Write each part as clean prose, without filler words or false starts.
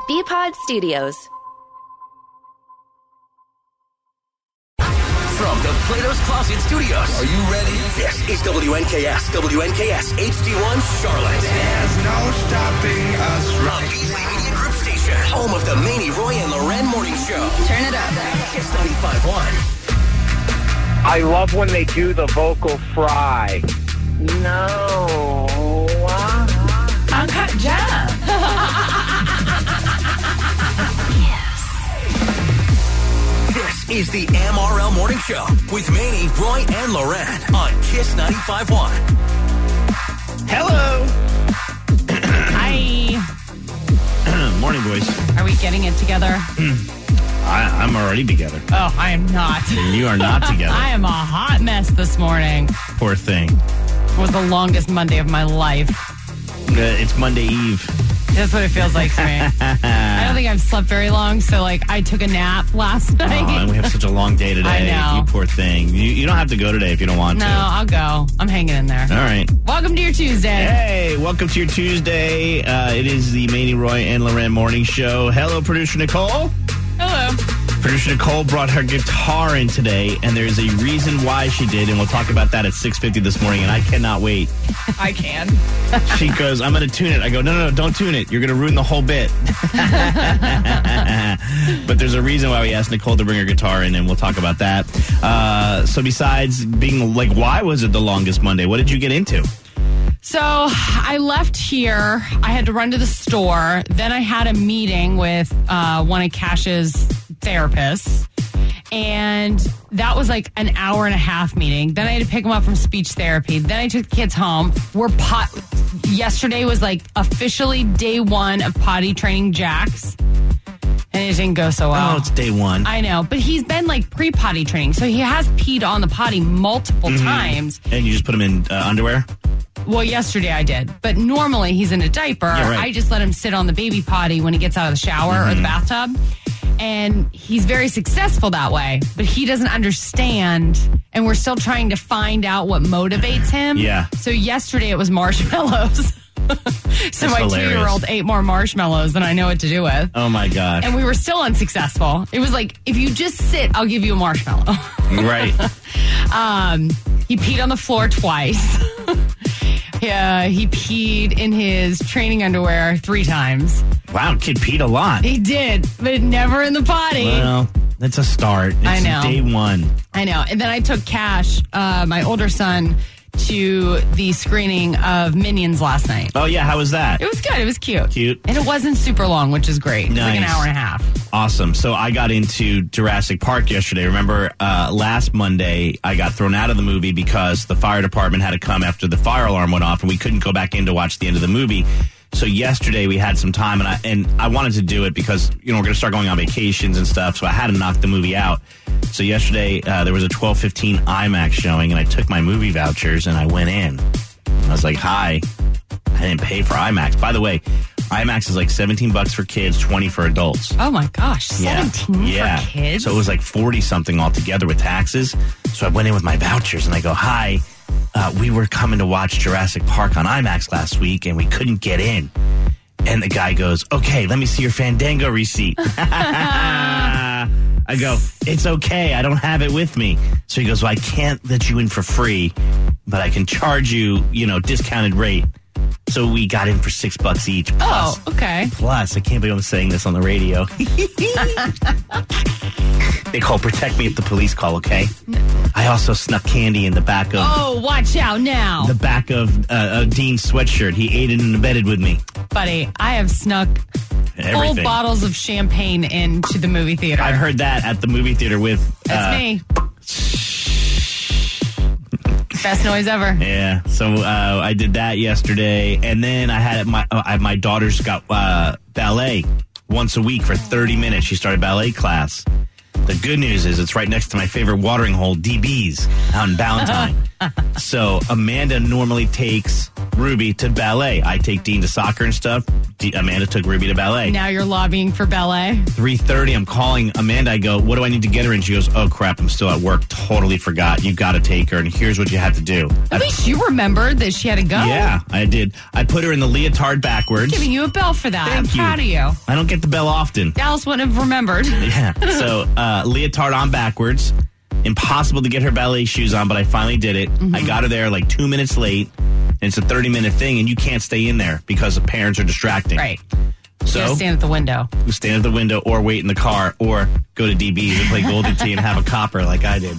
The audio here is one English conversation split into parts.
BPod Studios. From the Plato's Closet Studios. Are you ready? This is WNKS HD1 Charlotte. There's no stopping us right. The Beasley Media Group Station. Home of the Maney, Roy, and Loren Morning Show. Turn it up. Kiss 95.1. I love when they do the vocal fry. No. Uncut Gem. This is the MRL Morning Show with Maney, Roy, and Loren on Kiss 95.1. Hello. Hi. Morning, boys. Are we getting it together? I'm already together. Oh, I am not. You are not together. I am a hot mess this morning. Poor thing. It was the longest Monday of my life. It's Monday Eve. That's what it feels like to me. I don't think I've slept very long, so I took a nap last night. Oh, and we have such a long day today. I know. You poor thing. You don't have to go today if you don't want to. No, I'll go. I'm hanging in there. All right. Welcome to your Tuesday. Hey, welcome to your Tuesday. It is the Maney, Roy, and Loren Morning Show. Hello, producer Nicole. Hello. Producer Nicole brought her guitar in today, and there's a reason why she did, and we'll talk about that at 6:50 this morning, and I cannot wait. I can. She goes, I'm going to tune it. I go, no, don't tune it. You're going to ruin the whole bit. But there's a reason why we asked Nicole to bring her guitar in, and we'll talk about that. So besides being why was it the longest Monday? What did you get into? So I left here. I had to run to the store. Then I had a meeting with one of Cash's therapists. And that was like an hour and a half meeting. Then I had to pick him up from speech therapy. Then I took the kids home. Yesterday was officially day one of potty training Jax. And it didn't go so well. Oh, it's day one. I know. But he's been pre-potty training. So he has peed on the potty multiple times. And you just put him in underwear? Well, yesterday I did. But normally he's in a diaper. Yeah, right. I just let him sit on the baby potty when he gets out of the shower or the bathtub. And he's very successful that way. But he doesn't understand. And we're still trying to find out what motivates him. Yeah. So yesterday it was marshmallows. So my hilarious. 2-year-old ate more marshmallows than I know what to do with. Oh, my gosh. And we were still unsuccessful. It was if you just sit, I'll give you a marshmallow. Right. He peed on the floor twice. He peed in his training underwear 3 times. Wow, kid peed a lot. He did, but never in the potty. Well, that's a start. It's I know. Day one. I know. And then I took Cash, my older son, to the screening of Minions last night. Oh, yeah. How was that? It was good. It was cute. Cute. And it wasn't super long, which is great. It was an Nice. hour and a half. Awesome. So I got into Jurassic Park yesterday. Remember, last Monday, I got thrown out of the movie because the fire department had to come after the fire alarm went off, and we couldn't go back in to watch the end of the movie. So yesterday we had some time, and I wanted to do it because, we're going to start going on vacations and stuff, so I had to knock the movie out. So yesterday there was a 12:15 IMAX showing, and I took my movie vouchers, and I went in. I was like, hi. I didn't pay for IMAX. By the way, IMAX is $17 for kids, $20 for adults. Oh, my gosh. 17 for kids? So it was 40-something altogether with taxes. So I went in with my vouchers, and I go, hi. We were coming to watch Jurassic Park on IMAX last week, and we couldn't get in. And the guy goes, okay, let me see your Fandango receipt. I go, it's okay. I don't have it with me. So he goes, well, I can't let you in for free, but I can charge you, discounted rate. So we got in for $6 each. Plus, okay. Plus, I can't believe I'm saying this on the radio. They call protect me if the police call, okay? I also snuck candy in the back of... Oh, watch out now. The back of Dean's sweatshirt. He aided and abetted with me. Buddy, I have snuck full bottles of champagne into the movie theater. I've heard that at the movie theater with... That's me. Best noise ever. Yeah, so I did that yesterday, and then I had my daughter's got ballet once a week for 30 minutes. She started ballet class. The good news is it's right next to my favorite watering hole, DB's, out in Ballantyne. So Amanda normally takes Ruby to ballet. I take Dean to soccer and stuff. Amanda took Ruby to ballet. Now you're lobbying for ballet. 3:30, I'm calling Amanda. I go, what do I need to get her? And she goes, oh, crap, I'm still at work. Totally forgot. You got to take her, and here's what you have to do. At least you remembered that she had to go. Yeah, I did. I put her in the leotard backwards. Giving you a bell for that. Thank I'm you. proud of you. I don't get the bell often. Dallas wouldn't have remembered. Yeah. So leotard on backwards. Impossible to get her ballet shoes on, but I finally did it. I got her there like 2 minutes late. And it's a 30-minute thing, and you can't stay in there because the parents are distracting. Right. So You stand at the window. stand at the window or wait in the car or go to DB's and play Golden Tee and have a copper like I did.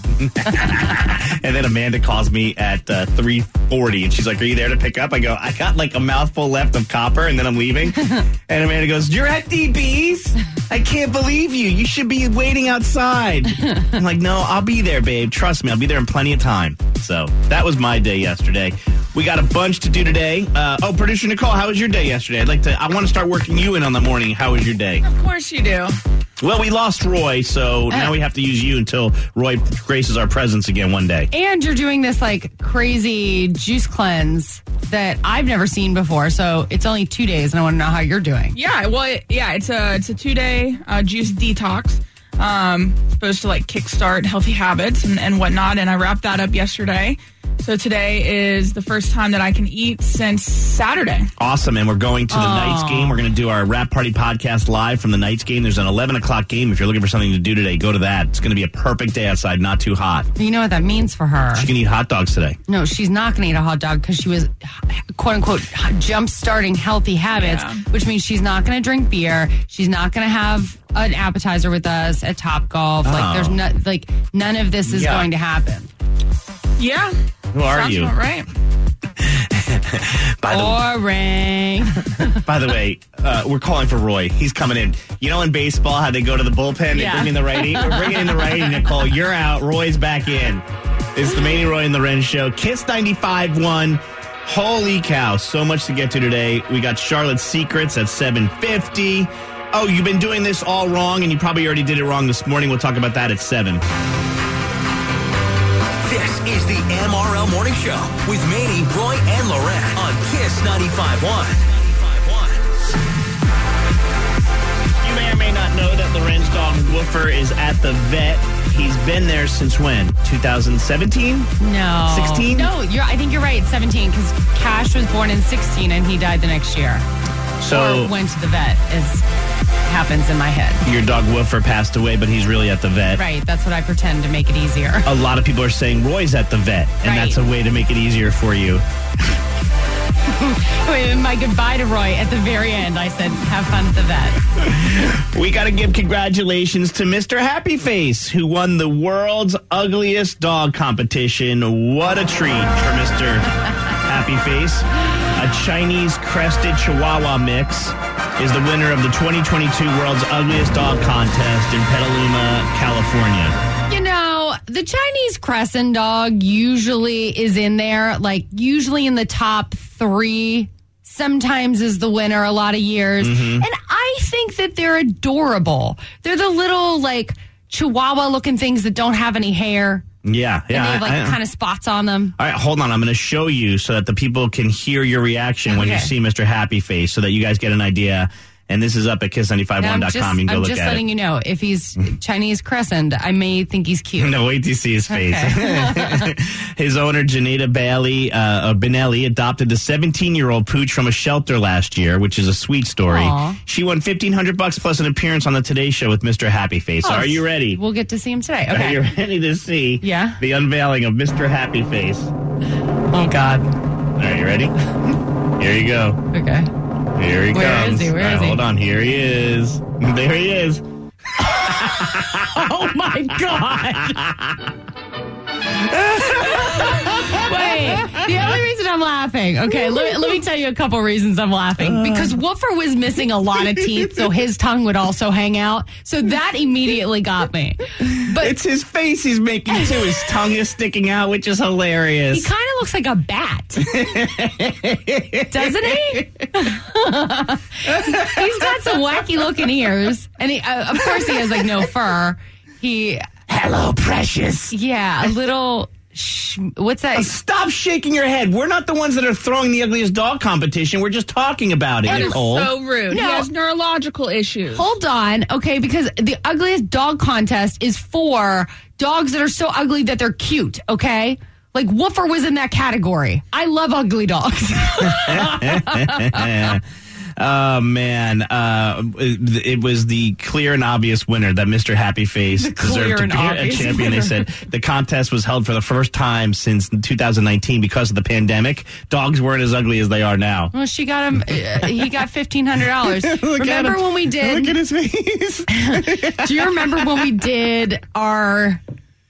And then Amanda calls me at 3:40 and she's like, are you there to pick up? I go, I got like a mouthful left of copper and then I'm leaving. And Amanda goes, you're at DB's? I can't believe you. You should be waiting outside. I'm like, no, I'll be there, babe. Trust me, I'll be there in plenty of time. So that was my day yesterday. We got a bunch to do today. Producer Nicole, how was your day yesterday? I want to start working you in on the morning. How was your day? Of course you do. Well, we lost Roy, so now we have to use you until Roy graces our presence again one day. And you're doing this like crazy juice cleanse that I've never seen before. So it's only 2 days, and I want to know how you're doing. Yeah, well, it's a 2-day juice detox. Supposed to like kickstart healthy habits and whatnot. And I wrapped that up yesterday. So today is the first time that I can eat since Saturday. Awesome, and we're going to the Knights game. We're going to do our Wrap Party podcast live from the Knights game. There's an 11 o'clock game. If you're looking for something to do today, go to that. It's going to be a perfect day outside, not too hot. You know what that means for her? She can eat hot dogs today. No, she's not going to eat a hot dog because she was, quote unquote, jump-starting healthy habits, which means she's not going to drink beer. She's not going to have an appetizer with us at Topgolf. Like, there's none of this is going to happen. Yeah. Who are Sounds you? about right. Boring. By the way, we're calling for Roy. He's coming in. You know in baseball how they go to the bullpen, they bring in the righty? We're bringing in the righty, Nicole. You're out. Roy's back in. It's the Manny, Roy, and Loren show. Kiss 95.1. Holy cow. So much to get to today. We got Charlotte's Secrets at 7:50. Oh, you've been doing this all wrong, and you probably already did it wrong this morning. We'll talk about that at 7. This is the MRL Morning Show with Manny, Roy, and Loren on Kiss 95.1. You may or may not know that Loren's dog Woofer is at the vet. He's been there since when? 2017? No. 16? No, I think you're right. 17, because Cash was born in 16 and he died the next year. So or went to the vet, as happens in my head. Your dog Woofer passed away, but he's really at the vet. Right, that's what I pretend to make it easier. A lot of people are saying Roy's at the vet, and that's a way to make it easier for you. Wait, my goodbye to Roy at the very end, I said, have fun at the vet. We got to give congratulations to Mr. Happy Face, who won the world's ugliest dog competition. What a treat for Mr. Happy Face. A Chinese crested Chihuahua mix is the winner of the 2022 World's Ugliest Dog Contest in Petaluma, California. You know, the Chinese Crescent dog usually is in there, usually in the top 3, sometimes is the winner a lot of years. And I think that they're adorable. They're the little, Chihuahua-looking things that don't have any hair. Yeah. And they have, kind of spots on them. All right, hold on. I'm going to show you so that the people can hear your reaction when you see Mr. Happy Face so that you guys get an idea. And this is up at kiss951.com. You can go I'm look at it. I'm just letting you know, if he's Chinese Crescent, I may think he's cute. No, wait till you see his face. Okay. His owner, Janita Benelli, adopted the 17-year-old pooch from a shelter last year, which is a sweet story. Aww. She won $1,500 plus an appearance on the Today Show with Mr. Happy Face. Are you ready? We'll get to see him today. Okay. Are you ready to see the unveiling of Mr. Happy Face? Oh, God. All right, you ready? Here you go. Okay. Here he comes. Where is he? Hold on. Here he is. There he is. Oh, my God. Wait, the only reason I'm laughing, okay, let me tell you a couple reasons I'm laughing. Because Woofer was missing a lot of teeth, so his tongue would also hang out. So that immediately got me. But it's his face he's making, too. His tongue is sticking out, which is hilarious. He kind of looks like a bat. Doesn't he? He's got some wacky looking ears. And he, of course he has no fur. Hello, precious. Yeah, a little. What's that? Stop shaking your head. We're not the ones that are throwing the ugliest dog competition. We're just talking about it, That is Nicole. so rude. No. He has neurological issues. Hold on, okay, because the ugliest dog contest is for dogs that are so ugly that they're cute, okay? Like Woofer was in that category. I love ugly dogs. Oh, man. It was the clear and obvious winner that Mr. Happy Face deserved to be a champion. They said the contest was held for the first time since 2019 because of the pandemic. Dogs weren't as ugly as they are now. Well, she got him. He got $1,500. Remember when we did? Look at his face. Do you remember when we did our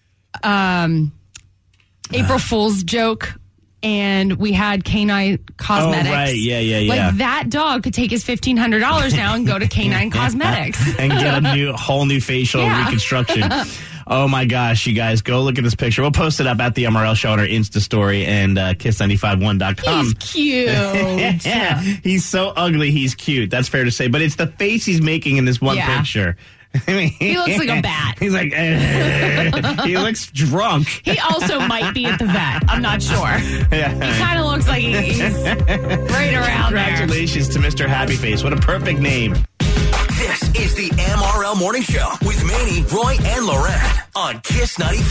April Fool's joke? And we had Canine Cosmetics. Oh, right. Yeah. Like that dog could take his $1,500 now and go to Canine Cosmetics. And get a whole new facial reconstruction. Oh, my gosh, you guys, go look at this picture. We'll post it up at the MRL Show on our Insta story and kiss951.com. He's cute. Yeah, he's so ugly, he's cute. That's fair to say. But it's the face he's making in this one picture. I mean, he looks like a bat. He's like, he looks drunk. He also might be at the vet. I'm not sure. Yeah. He kind of looks like he's right around there. Congratulations to Mr. Happy Face. What a perfect name. This is the MRL Morning Show with Manny, Roy, and Loren on Kiss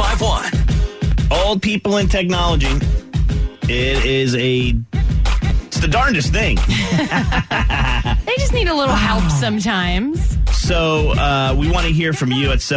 95.1. Old people and technology. It's the darndest thing. They just need a little help sometimes. So we want to hear from you at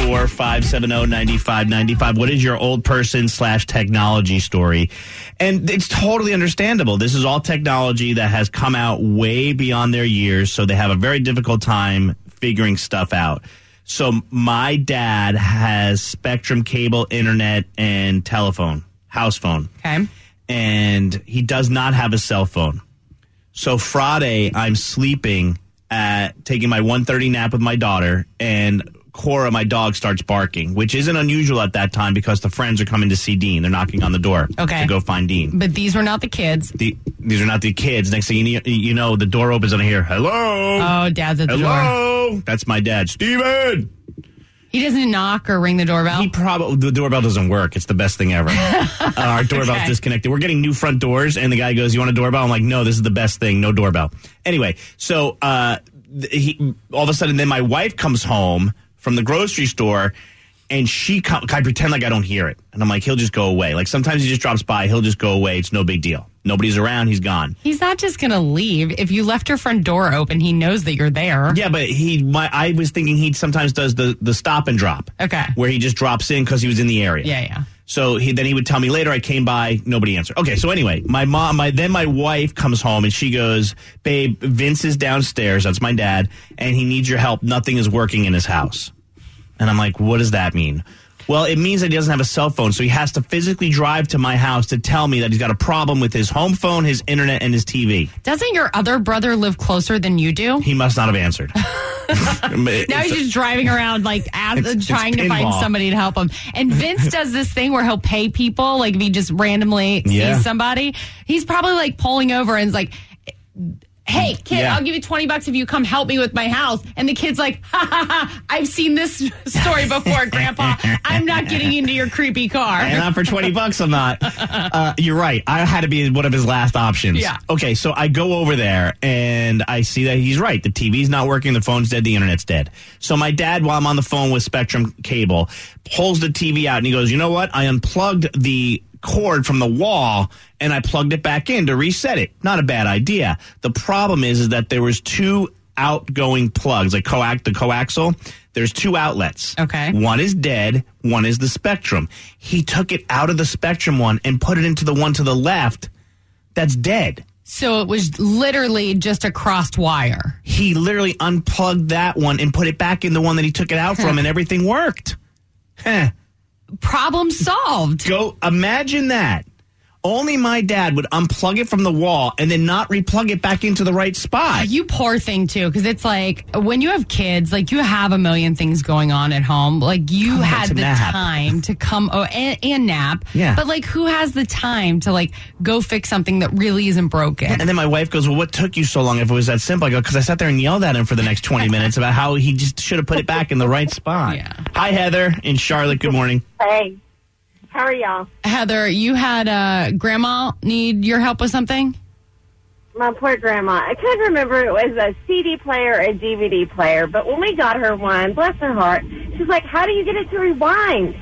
704-570-9595. What is your old person / technology story? And it's totally understandable. This is all technology that has come out way beyond their years, so they have a very difficult time figuring stuff out. So my dad has Spectrum cable, internet, and telephone, house phone. Okay. And he does not have a cell phone. So Friday, I'm sleeping taking my 1:30 nap with my daughter, and Cora, my dog, starts barking, which isn't unusual at that time because the friends are coming to see Dean. They're knocking on the door to go find Dean. But these were not the kids. These are not the kids. Next thing you know, the door opens and I hear, hello. Oh, Dad's at the door. Hello. That's my dad. Steven. He doesn't knock or ring the doorbell? The doorbell doesn't work. It's the best thing ever. Our doorbell's disconnected. We're getting new front doors, and the guy goes, you want a doorbell? I'm like, no, this is the best thing. No doorbell. Anyway, so all of a sudden, then my wife comes home from the grocery store, and I pretend like I don't hear it. And I'm like, he'll just go away. Like sometimes he just drops by. He'll just go away. It's no big deal. Nobody's around. He's gone. He's not just going to leave. If you left your front door open, he knows that you're there. Yeah, but I was thinking he sometimes does the stop and drop. Okay. Where he just drops in because he was in the area. Yeah. So then he would tell me later, I came by, nobody answered. Okay, so anyway, my wife comes home and she goes, babe, Vince is downstairs. That's my dad. And he needs your help. Nothing is working in his house. And I'm like, what does that mean? Well, it means that he doesn't have a cell phone, so he has to physically drive to my house to tell me that he's got a problem with his home phone, his internet, and his TV. Doesn't your other brother live closer than you do? He must not have answered. Now he's just driving around trying to find somebody to help him. And Vince does this thing where he'll pay people, like if he just randomly sees somebody. He's probably like pulling over and is like, hey, kid, I'll give you $20 if you come help me with my house. And the kid's like, ha, ha, ha, I've seen this story before, Grandpa. I'm not getting into your creepy car. And not for $20, I'm not. You're right. I had to be one of his last options. Yeah. Okay, so I go over there, and I see that he's right. The TV's not working, the phone's dead, the internet's dead. So my dad, while I'm on the phone with Spectrum Cable, pulls the TV out, and he goes, you know what? I unplugged the cord from the wall and I plugged it back in to reset it. Not a bad idea. The problem is that there was two outgoing plugs, like the coaxial. There's two outlets. Okay. One is dead. One is the Spectrum. He took it out of the Spectrum one and put it into the one to the left that's dead. So it was literally just a crossed wire. He literally unplugged that one and put it back in the one that he took it out from, and everything worked. Problem solved. Go imagine that. only my dad would unplug it from the wall and then not replug it back into the right spot. You poor thing, too, because it's like when you have kids, like you have a million things going on at home. Like you had the time to come and nap. Yeah. But like who has the time to like go fix something that really isn't broken? And then my wife goes, well, what took you so long if it was that simple? I go, because I sat there and yelled at him for the next 20 minutes about how he just should have put it back in the right spot. Yeah. Hi, Heather in Charlotte. Good morning. Hey, how are y'all? Heather, you had grandma need your help with something? My poor grandma. I couldn't remember it was a CD player or a DVD player, but when we got her one, bless her heart, she's like, how do you get it to rewind?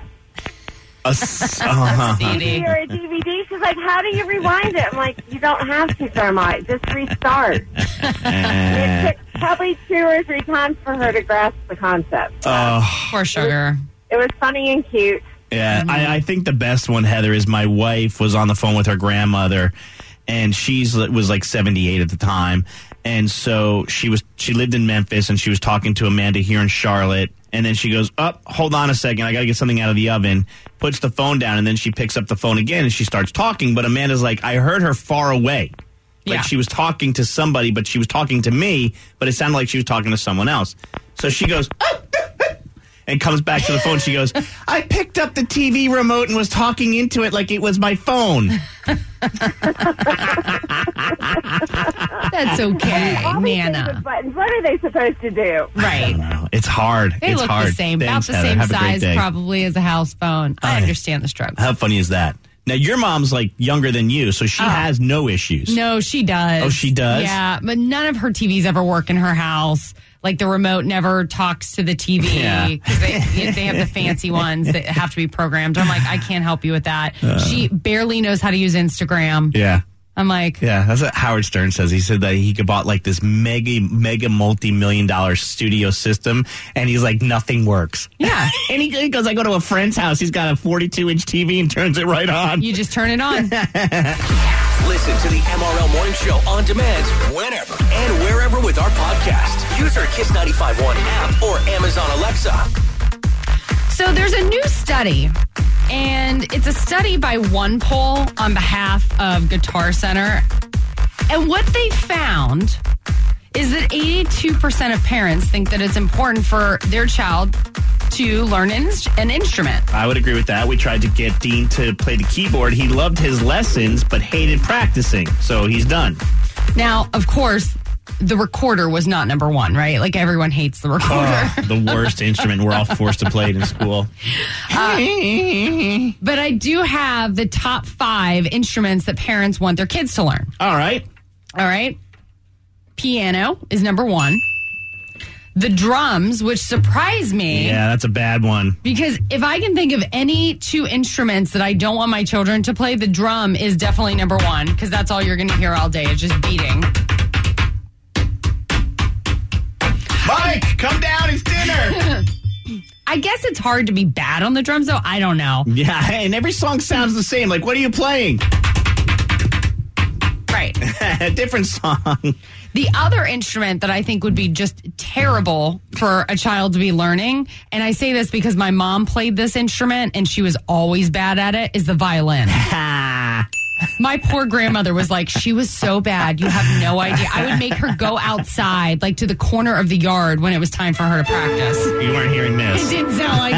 CD or a DVD. She's like, how do you rewind it? I'm like, you don't have to, Grandma. Just restart. It took probably 2 or 3 times for her to grasp the concept. Poor sugar. It was funny and cute. Yeah, I think the best one, Heather, is my wife was on the phone with her grandmother, and was like 78 at the time. And so she lived in Memphis, and she was talking to Amanda here in Charlotte. And then she goes, hold on a second. I got to get something out of the oven. Puts the phone down, and then she picks up the phone again, and she starts talking. But Amanda's like, I heard her far away. Like she was talking to somebody, but she was talking to me, but it sounded like she was talking to someone else. So she goes, and comes back to the phone. She goes, I picked up the TV remote and was talking into it like it was my phone. That's okay, All these things Nana. with buttons, what are they supposed to do? Right. It's hard. They it's look hard. the same, Thanks, about the Heather. same Have a great size day. probably as a house phone. I understand the struggle. How funny is that? Now, your mom's like younger than you, so she has no issues. No, she does. Oh, she does? Yeah, but none of her TVs ever work in her house. Like the remote never talks to the TV Yeah. because they have the fancy ones that have to be programmed. I'm like, I can't help you with that. She barely knows how to use Instagram. Yeah. I'm like, Yeah, that's what Howard Stern says. He said that he bought like this mega multi-million-dollar studio system, and he's like, nothing works. yeah, And he goes, I go to a friend's house. He's got a 42-inch TV and turns it right on. you just turn it on. Listen to the MRL Morning Show on demand whenever and wherever with our podcast. Use our Kiss 95.1 app or Amazon Alexa. So there's a new study, and it's a study by OnePoll on behalf of Guitar Center. And what they found is that 82% of parents think that it's important for their child to learn an instrument. I would agree with that. We tried to get Dean to play the keyboard. He loved his lessons, but hated practicing. So he's done. Now, of course, the recorder was not number one, right? Like everyone hates the recorder. The worst instrument. We're all forced to play it in school. But I do have the top 5 instruments that parents want their kids to learn. All right. All right. Piano is number 1. The drums, which surprised me. Yeah, that's a bad one. Because if I can think of any 2 instruments that I don't want my children to play, the drum is definitely number 1. Because that's all you're going to hear all day is just beating. Mike, come down. It's dinner. I guess it's hard to be bad on the drums, though. I don't know. Yeah, and every song sounds the same. Like, what are you playing? Right. A different song. The other instrument that I think would be just terrible for a child to be learning, and I say this because my mom played this instrument and she was always bad at it, is the violin. My poor grandmother was like, she was so bad, you have no idea. I would make her go outside, like to the corner of the yard when it was time for her to practice. You weren't hearing It this. didn't sound like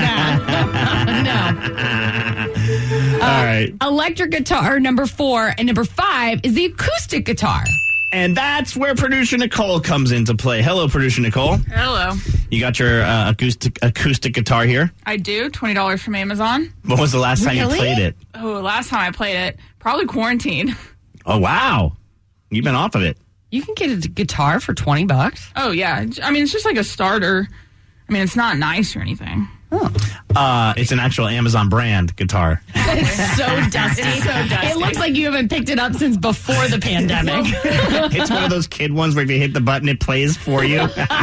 that. No. All right. Electric guitar, number 4, and number 5 is the acoustic guitar. And that's where producer Nicole comes into play. Hello, producer Nicole. Hello. You got your acoustic guitar here. I do. $20 from Amazon. When was the last time you Really? played it? Oh, last time I played it, probably quarantine. Oh, wow. You've been off of it. You can get a guitar for $20. Oh, yeah. I mean, it's just like a starter. I mean, it's not nice or anything. It's an actual Amazon brand guitar. It's so dusty. It looks like you haven't picked it up since before the pandemic. It's one of those kid ones where if you hit the button, it plays for you.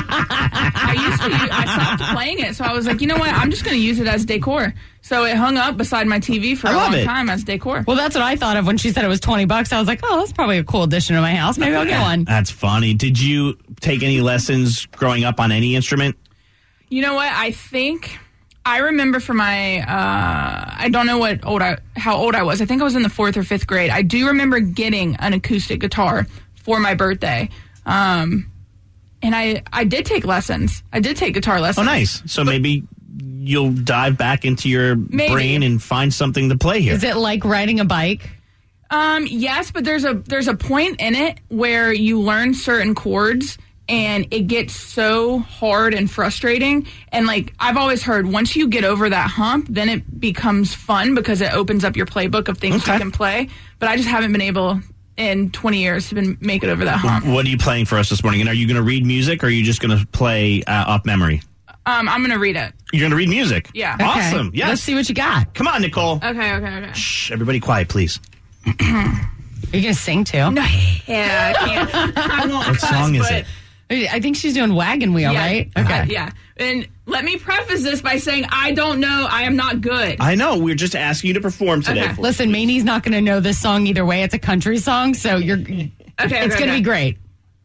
I stopped playing it, so I was like, you know what? I'm just going to use it as decor. So it hung up beside my TV for a long time as decor. Well, that's what I thought of when she said it was $20. I was like, oh, that's probably a cool addition to my house. Maybe I'll get one. That's funny. Did you take any lessons growing up on any instrument? You know what? I think I remember for my, I don't know how old I was. I think I was in the 4th or 5th grade. I do remember getting an acoustic guitar for my birthday. And I did take lessons. I did take guitar lessons. Oh, nice. So maybe you'll dive back into your brain and find something to play here. Is it like riding a bike? Yes, but there's a point in it where you learn certain chords and it gets so hard and frustrating. And like I've always heard, once you get over that hump, then it becomes fun because it opens up your playbook of things you can play. But I just haven't been able in 20 years to make it over that hump. What are you playing for us this morning? And are you going to read music or are you just going to play off memory? I'm going to read it. You're going to read music? Yeah. Okay. Awesome. Yes. Let's see what you got. Come on, Nicole. Okay. Shh, everybody quiet, please. Are you going to sing too? No, yeah, I can't. I won't. What song is it? I think she's doing Wagon Wheel, right? Okay. Yeah. And let me preface this by saying I don't know. I am not good. I know. We're just asking you to perform today. Okay. Listen, Maney's not going to know this song either way. It's a country song, so it's going to be great.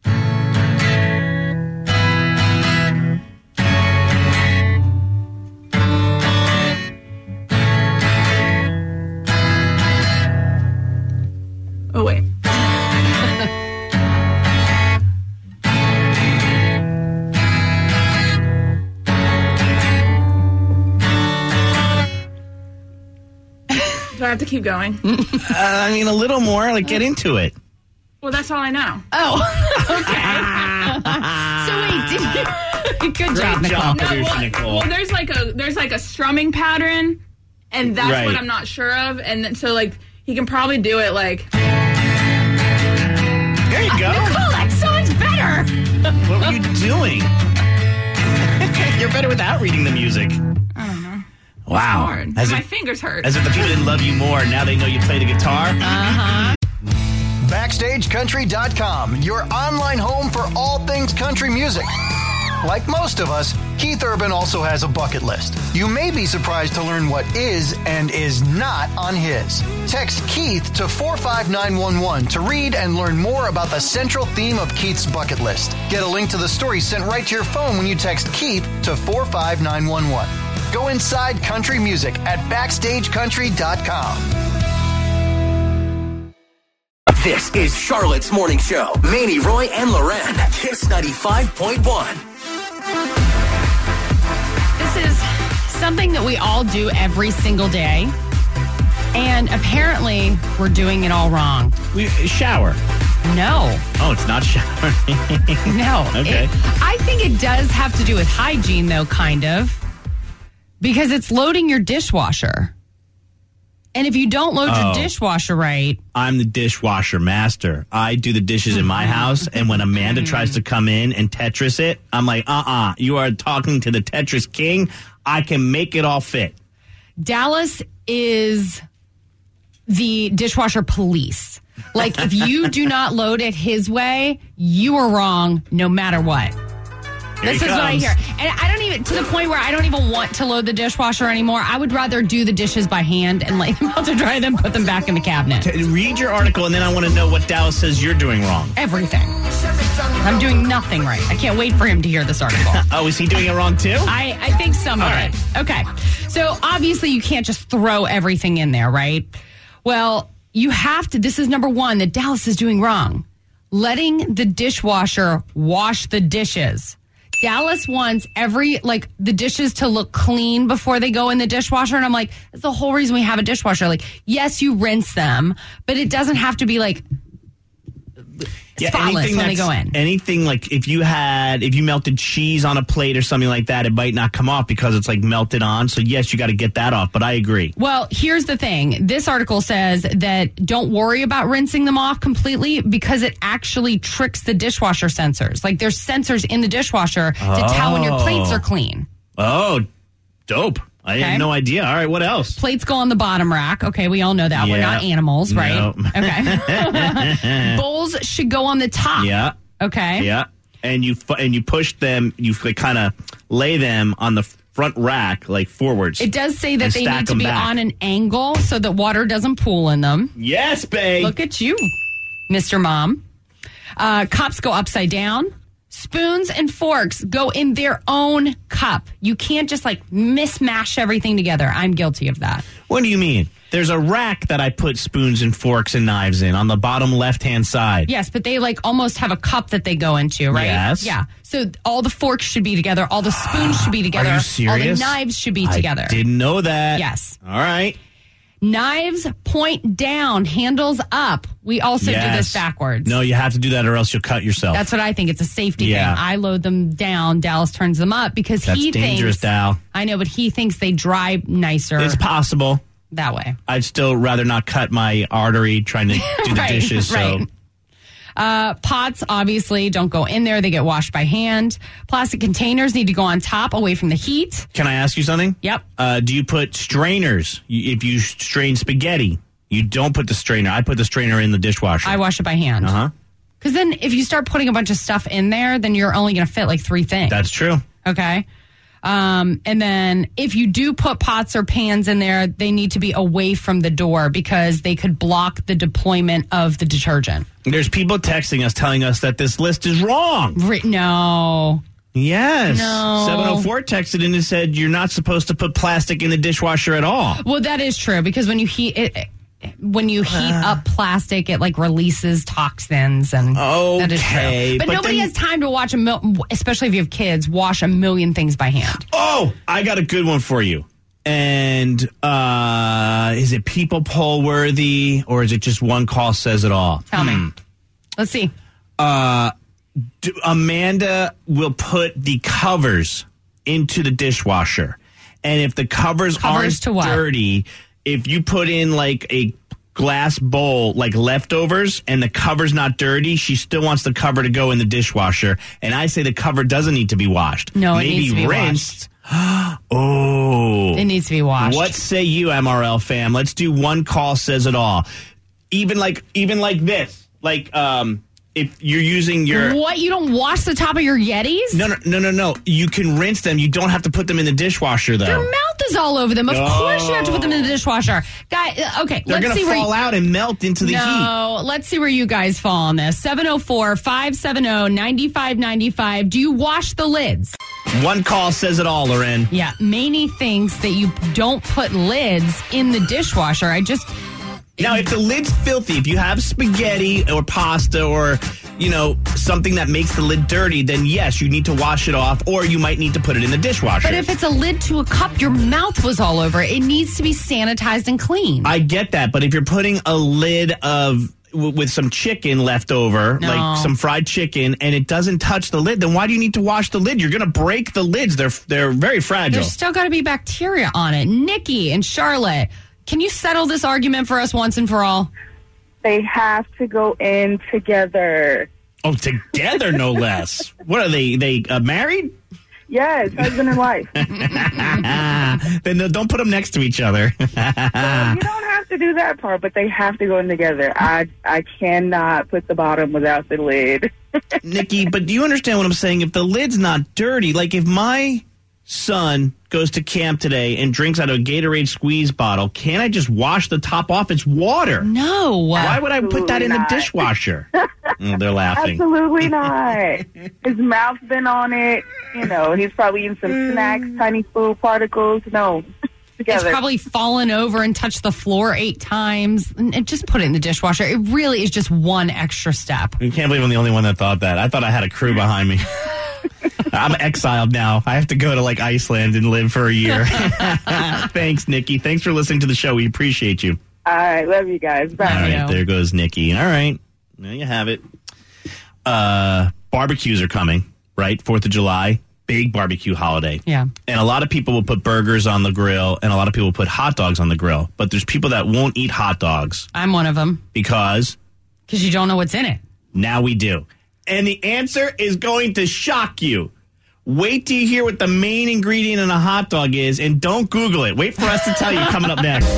Oh, wait. Do I have to keep going? I mean, a little more. Like, get into it. Well, that's all I know. Oh, okay. So wait, good job, Great Nicole. job, producer Nicole. Well, there's like a strumming pattern, and that's Right. what I'm not sure of. And then, so like he can probably do it like. There you go. Nicole, that song's better. What were you doing? You're better without reading the music. I don't know. Wow. Hard. As My if, fingers hurt. as if the people didn't love you more, now they know you play the guitar. BackstageCountry.com, your online home for all things country music. Like most of us, Keith Urban also has a bucket list. You may be surprised to learn what is and is not on his. Text Keith to 45911 to read and learn more about the central theme of Keith's bucket list. Get a link to the story sent right to your phone when you text Keith to 45911. Go inside country music at BackstageCountry.com. This is Charlotte's Morning Show. Manny, Roy, and Loren. Kiss 95.1. This is something that we all do every single day. And apparently, we're doing it all wrong. We shower. No. Oh, it's not shower. No. Okay. I think it does have to do with hygiene, though, kind of. Because it's loading your dishwasher. And if you don't load your dishwasher right... I'm the dishwasher master. I do the dishes in my house, and when Amanda tries to come in and Tetris it, I'm like, you are talking to the Tetris king. I can make it all fit. Dallas is the dishwasher police. Like, if you do not load it his way, you are wrong no matter what. This is what I hear. And I don't even, to the point where I don't even want to load the dishwasher anymore. I would rather do the dishes by hand and lay them out to dry them, put them back in the cabinet. Read your article, and then I want to know what Dallas says you're doing wrong. Everything. I'm doing nothing right. I can't wait for him to hear this article. Oh, is he doing it wrong too? I think some of it. Okay. So obviously you can't just throw everything in there, right? Well, you have to, this is number one that Dallas is doing wrong. Letting the dishwasher wash the dishes. Dallas wants the dishes to look clean before they go in the dishwasher. And I'm like, that's the whole reason we have a dishwasher. Like, yes, you rinse them, but it doesn't have to be like spotless when they go in. Anything like if you melted cheese on a plate or something like that, it might not come off because it's like melted on. So yes, you got to get that off, but I agree. Well, here's the thing. This article says that don't worry about rinsing them off completely because it actually tricks the dishwasher sensors. Like there's sensors in the dishwasher to tell when your plates are clean. Oh, dope. I had no idea. All right, what else? Plates go on the bottom rack. Okay, we all know that. Yeah. We're not animals, right? No. Okay. Bowls should go on the top. Yeah. Okay. Yeah. And you push them, you kind of lay them on the front rack, like forwards. It does say that they need to be on an angle so that water doesn't pool in them. Yes, babe. Look at you, Mr. Mom. Cups go upside down. Spoons and forks go in their own cup. You can't just like mismash everything together. I'm guilty of that. What do you mean? There's a rack that I put spoons and forks and knives in on the bottom left-hand side. Yes, but they like almost have a cup that they go into, right? Yes. Yeah. So all the forks should be together. All the spoons should be together. Are you serious? All the knives should be together. I didn't know that. Yes. All right. Knives point down, handles up. We also do this backwards. No, you have to do that or else you'll cut yourself. That's what I think. It's a safety thing. I load them down. Dallas turns them up because That's he dangerous, thinks. Dal. I know, but he thinks they dry nicer. It's possible. That way. I'd still rather not cut my artery trying to do the dishes. Right. So. Pots, obviously, don't go in there. They get washed by hand. Plastic containers need to go on top, away from the heat. Can I ask you something? Yep. Do you put strainers? If you strain spaghetti, you don't put the strainer. I put the strainer in the dishwasher. I wash it by hand. Uh-huh. Because then if you start putting a bunch of stuff in there, then you're only going to fit like 3 things. That's true. Okay. And then if you do put pots or pans in there, they need to be away from the door because they could block the deployment of the detergent. There's people texting us telling us that this list is wrong. No. Yes. No. 704 texted in and said you're not supposed to put plastic in the dishwasher at all. Well, that is true because when you heat it, when you heat up plastic, it like releases toxins and that is true. But nobody has time to watch especially if you have kids, wash a million things by hand. Oh, I got a good one for you. And is it people poll worthy or is it just one call says it all? Tell me. Let's see. Amanda will put the covers into the dishwasher. And if the covers aren't dirty, if you put in like a glass bowl, like leftovers, and the cover's not dirty, she still wants the cover to go in the dishwasher. And I say the cover doesn't need to be washed. No, maybe it needs to be rinsed. Oh. It needs to be washed. What say you, MRL fam? Let's do one call says it all. Even like this. Like, if you're using your... What? You don't wash the top of your Yetis? No. You can rinse them. You don't have to put them in the dishwasher, though. Your mouth is all over them. Of course you have to put them in the dishwasher. Guy, okay, They're going to fall out and melt into the heat. No, let's see where you guys fall on this. 704-570-9595. Do you wash the lids? One call says it all, Loren. Yeah, Maney thinks that you don't put lids in the dishwasher. Now, if the lid's filthy, if you have spaghetti or pasta or, something that makes the lid dirty, then yes, you need to wash it off or you might need to put it in the dishwasher. But if it's a lid to a cup, your mouth was all over it. It needs to be sanitized and clean. I get that, but if you're putting a lid with some chicken left over, like some fried chicken, and it doesn't touch the lid, then why do you need to wash the lid? You're going to break the lids. They're very fragile. There's still got to be bacteria on it. Nikki and Charlotte, can you settle this argument for us once and for all? They have to go in together. Oh, together, no less. What are they married? Yes, husband and wife. Then don't put them next to each other. Well, you don't have to do that part, but they have to go in together. I cannot put the bottom without the lid. Nikki, but do you understand what I'm saying? If the lid's not dirty, like if my son goes to camp today and drinks out of a Gatorade squeeze bottle, can't I just wash the top off? It's water. No. Why would I put that in the dishwasher? They're laughing. Absolutely not. His mouth's been on it. He's probably eating some snacks, tiny food particles. No. Together. It's probably fallen over and touched the floor 8 times. And just put it in the dishwasher. It really is just one extra step. I can't believe I'm the only one that thought that. I thought I had a crew behind me. I'm exiled now. I have to go to Iceland and live for a year. Thanks, Nikki. Thanks for listening to the show. We appreciate you. All right. Love you guys. Bye. All right. There goes Nikki. All right. There you have it. Barbecues are coming, right? 4th of July. Big barbecue holiday. Yeah. And a lot of people will put burgers on the grill and a lot of people will put hot dogs on the grill. But there's people that won't eat hot dogs. I'm one of them. Because you don't know what's in it. Now we do. And the answer is going to shock you. Wait till you hear what the main ingredient in a hot dog is, and don't Google it. Wait for us to tell you coming up next.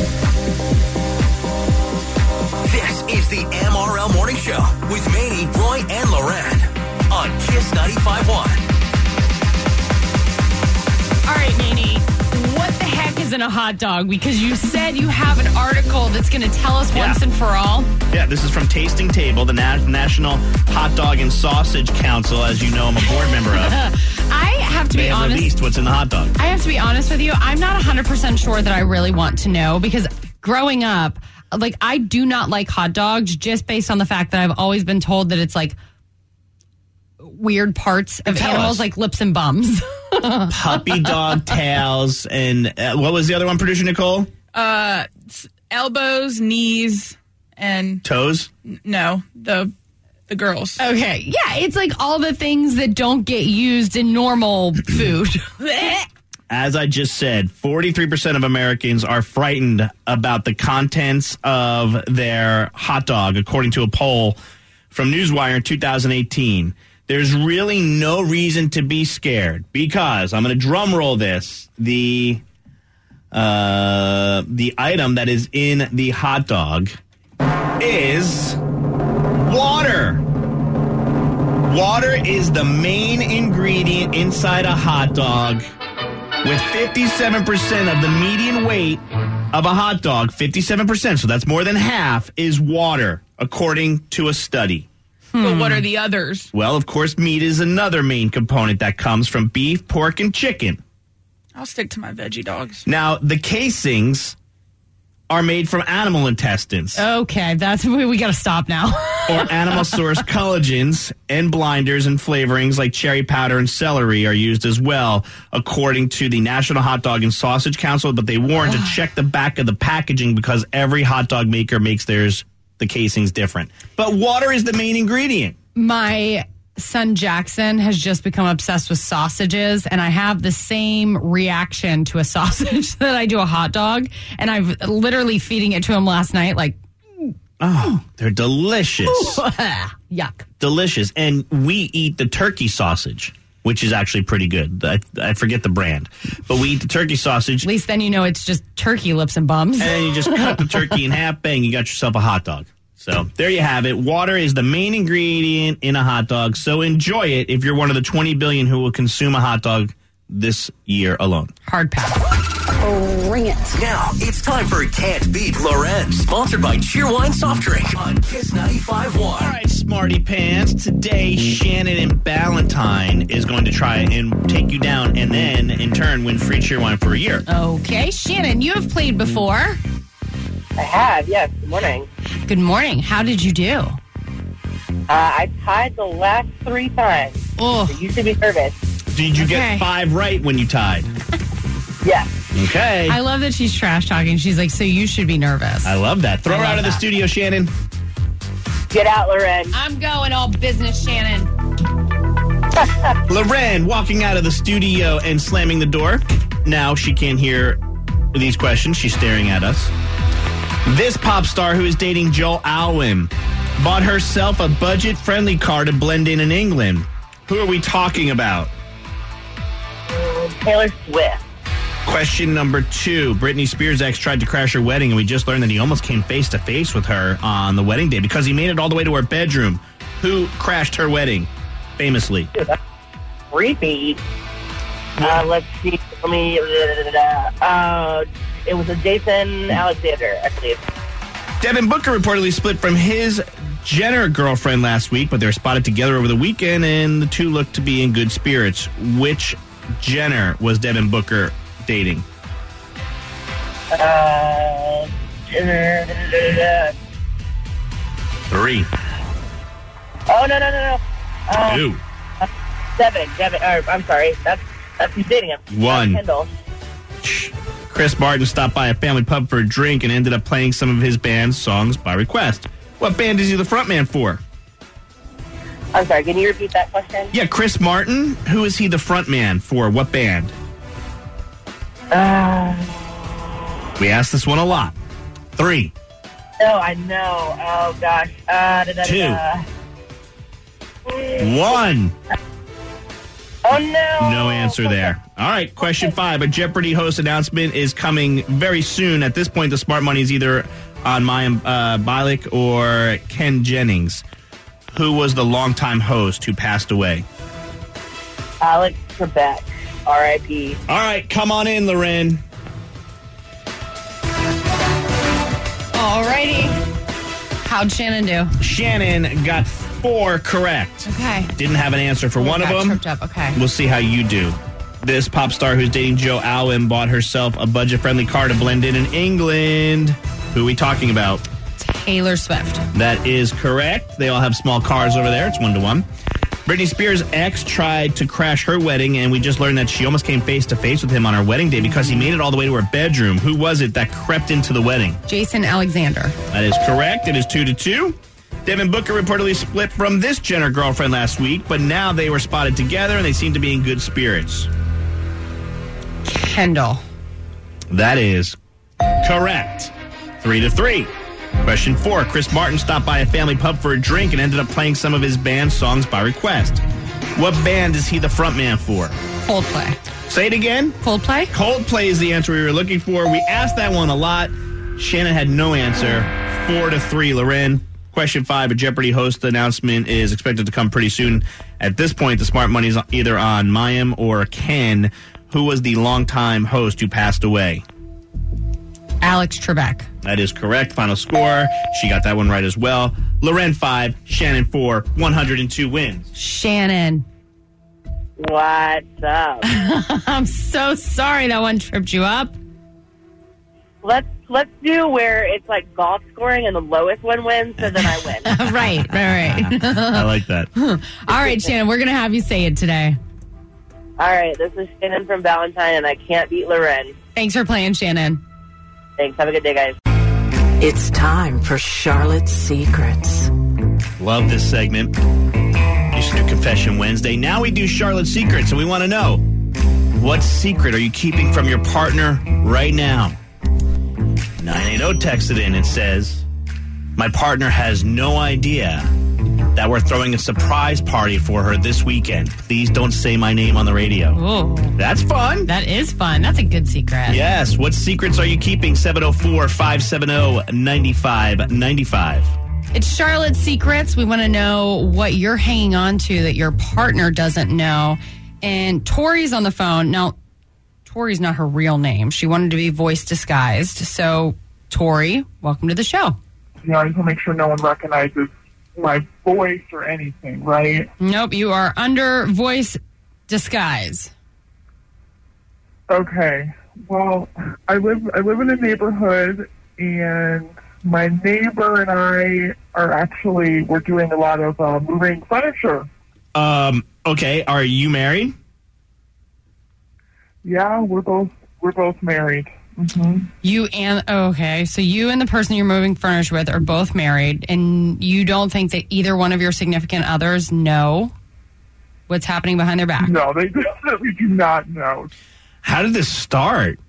This is the MRL Morning Show with Maney, Roy, and Loren on Kiss 95.1. All right, Maney, what the heck is in a a hot dog? Because you said you have an article that's going to tell us once and for all. Yeah, this is from Tasting Table, the National Hot Dog and Sausage Council, as you know I'm a board member of. I have to be honest. Released what's in the hot dog. I have to be honest with you. I'm not 100% sure that I really want to know because growing up, like I do not like hot dogs just based on the fact that I've always been told that it's like weird parts of animals like lips and bums. Puppy dog tails and what was the other one, producer Nicole? Elbows, knees, and toes. No, the girls. Okay, yeah, it's like all the things that don't get used in normal food. As I just said, 43% of Americans are frightened about the contents of their hot dog, according to a poll from Newswire in 2018. There's really no reason to be scared because I'm going to drum roll this. The item that is in the hot dog is water. Water is the main ingredient inside a hot dog, with 57% of the median weight of a hot dog, 57%, so that's more than half, is water, according to a study. But what are the others? Well, of course, meat is another main component that comes from beef, pork, and chicken. I'll stick to my veggie dogs. Now, the casings are made from animal intestines. Okay, we got to stop now. Or animal source collagens, and blinders and flavorings like cherry powder and celery are used as well, according to the National Hot Dog and Sausage Council. But they warn to check the back of the packaging because every hot dog maker makes the casings different. But water is the main ingredient. My son Jackson has just become obsessed with sausages, and I have the same reaction to a sausage that I do a hot dog, and I'm literally feeding it to him last night like, oh, they're delicious. Yuck. Delicious. And we eat the turkey sausage, which is actually pretty good. I forget the brand. But we eat the turkey sausage. At least then you know it's just turkey lips and bums. And then you just cut the turkey in half, bang, you got yourself a hot dog. So there you have it. Water is the main ingredient in a hot dog. So enjoy it if you're one of the 20 billion who will consume a hot dog this year alone. Hard pass. Ring it. Now it's time for Can't Beat Loren, sponsored by Cheerwine Soft Drink on Kiss 95.1. All right, Smarty Pants. Today, Shannon and Ballantyne is going to try and take you down and then, in turn, win free Cheerwine for a year. Okay, Shannon, you have played before. I have, yes. Good morning. Good morning. How did you do? I tied the last 3 times. Oh. So you should be nervous. Did you get 5 right when you tied? Yes. Okay. I love that she's trash talking. She's like, so you should be nervous. I love that. Throw her out of the studio, Shannon. Get out, Loren. I'm going all business, Shannon. Loren walking out of the studio and slamming the door. Now she can't hear these questions. She's staring at us. This pop star who is dating Joel Alwyn bought herself a budget-friendly car to blend in England. Who are we talking about? Taylor Swift. Question number 2. Britney Spears' ex tried to crash her wedding, and we just learned that he almost came face-to-face with her on the wedding day because he made it all the way to her bedroom. Who crashed her wedding, famously? Dude, that's creepy. Let's see. It was a Jason Alexander, I believe. Devin Booker reportedly split from his Jenner girlfriend last week, but they were spotted together over the weekend, and the two looked to be in good spirits. Which Jenner was Devin Booker dating? 3. Oh, no. 2. 7. Devin, I'm sorry. That's who's dating him. 1. Kendall. Chris Martin stopped by a family pub for a drink and ended up playing some of his band's songs by request. What band is he the frontman for? I'm sorry, can you repeat that question? Yeah, Chris Martin. Who is he the frontman for? What band? We ask this one a lot. 3. No, I know. Oh, gosh. 2. 1. Oh, no. No answer there. All right, question 5. A Jeopardy host announcement is coming very soon. At this point, the smart money is either on Mayim Bialik or Ken Jennings. Who was the longtime host who passed away? Alex Trebek, R.I.P. All right, come on in, Loren. Alrighty. How'd Shannon do? Shannon got 4 correct. Okay. Didn't have an answer for one of them. Tripped up. Okay. We'll see how you do. This pop star who's dating Joe Alwyn bought herself a budget-friendly car to blend in England. Who are we talking about? Taylor Swift. That is correct. They all have small cars over there. It's 1-1. Britney Spears' ex tried to crash her wedding, and we just learned that she almost came face-to-face with him on her wedding day because he made it all the way to her bedroom. Who was it that crept into the wedding? Jason Alexander. That is correct. It is 2-2. Devin Booker reportedly split from this Jenner girlfriend last week, but now they were spotted together, and they seem to be in good spirits. Kendall. That is correct. 3-3. Question 4. Chris Martin stopped by a family pub for a drink and ended up playing some of his band's songs by request. What band is he the frontman for? Coldplay. Say it again. Coldplay? Coldplay is the answer we were looking for. We asked that one a lot. Shannon had no answer. 4-3. Loren. Question 5. A Jeopardy host announcement is expected to come pretty soon. At this point, the smart money is either on Mayim or Ken. Who was the longtime host who passed away? Alex Trebek. That is correct. Final score. She got that one right as well. Loren 5, Shannon 4, 102 wins. Shannon. What's up? I'm so sorry that one tripped you up. Let's do where it's like golf scoring and the lowest one wins, so then I win. Right. I like that. All right, Shannon, we're going to have you say it today. All right, this is Shannon from Valentine, and I can't beat Loren. Thanks for playing, Shannon. Thanks. Have a good day, guys. It's time for Charlotte's Secrets. Love this segment. Used to do Confession Wednesday. Now we do Charlotte's Secrets, and we want to know, what secret are you keeping from your partner right now? 980 texted in and says, my partner has no idea that we're throwing a surprise party for her this weekend. Please don't say my name on the radio. Ooh. That's fun. That is fun. That's a good secret. Yes. What secrets are you keeping? 704-570-9595. It's Charlotte's Secrets. We want to know what you're hanging on to that your partner doesn't know. And Tori's on the phone. Now, Tori's not her real name. She wanted to be voice disguised. So, Tori, welcome to the show. You know, I just want to make sure no one recognizes my voice or anything, right? Nope, you are under voice disguise. Okay. Well, I live in a neighborhood, and my neighbor and I we're doing a lot of moving furniture. Okay. Are you married? Yeah, we're both married. Mm-hmm. Okay, so you and the person you're moving furniture with are both married, and you don't think that either one of your significant others know what's happening behind their back? No, they definitely do not know. How did this start?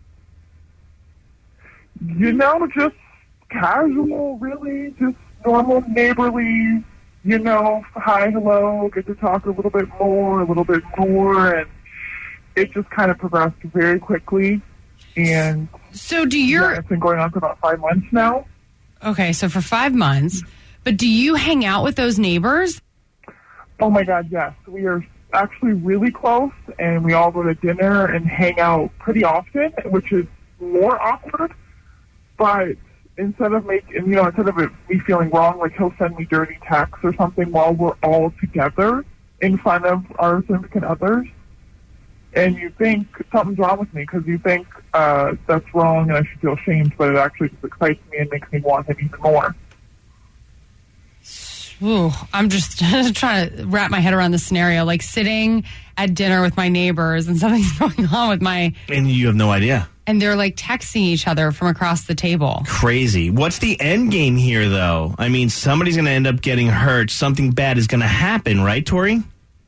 You know, just casual, really, just normal neighborly, you know, hi, hello, get to talk a little bit more, and it just kind of progressed very quickly. And so it's been going on for about 5 months now. Okay, so for 5 months. But do you hang out with those neighbors? Oh, my God, yes. We are actually really close, and we all go to dinner and hang out pretty often, which is more awkward. But instead of me feeling wrong, like he'll send me dirty texts or something while we're all together in front of our significant others. And you think something's wrong with me because you think that's wrong and I should feel ashamed, but it actually just excites me and makes me want him even more. Ooh, I'm just trying to wrap my head around the scenario, like sitting at dinner with my neighbors and something's going on with And you have no idea. And they're like texting each other from across the table. Crazy. What's the end game here, though? I mean, somebody's going to end up getting hurt. Something bad is going to happen, right, Tori?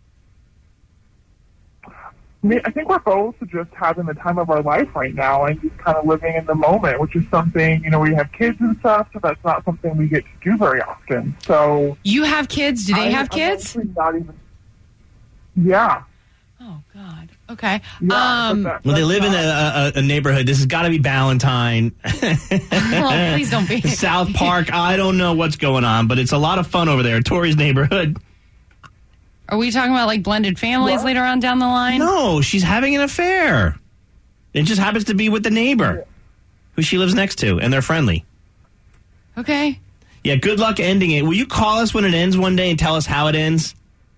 I think we're both just having the time of our life right now and just kind of living in the moment, which is something, you know, we have kids and stuff, so that's not something we get to do very often. So you have kids? Do they have kids? Not even. Yeah. Oh, God. Okay. Yeah, well, they live in a neighborhood. This has got to be Ballantyne. Well, please don't be. South Park. I don't know what's going on, but it's a lot of fun over there. Tori's neighborhood. Are we talking about like blended families later on down the line? No, she's having an affair. It just happens to be with the neighbor who she lives next to, and they're friendly. Okay. Yeah, good luck ending it. Will you call us when it ends one day and tell us how it ends?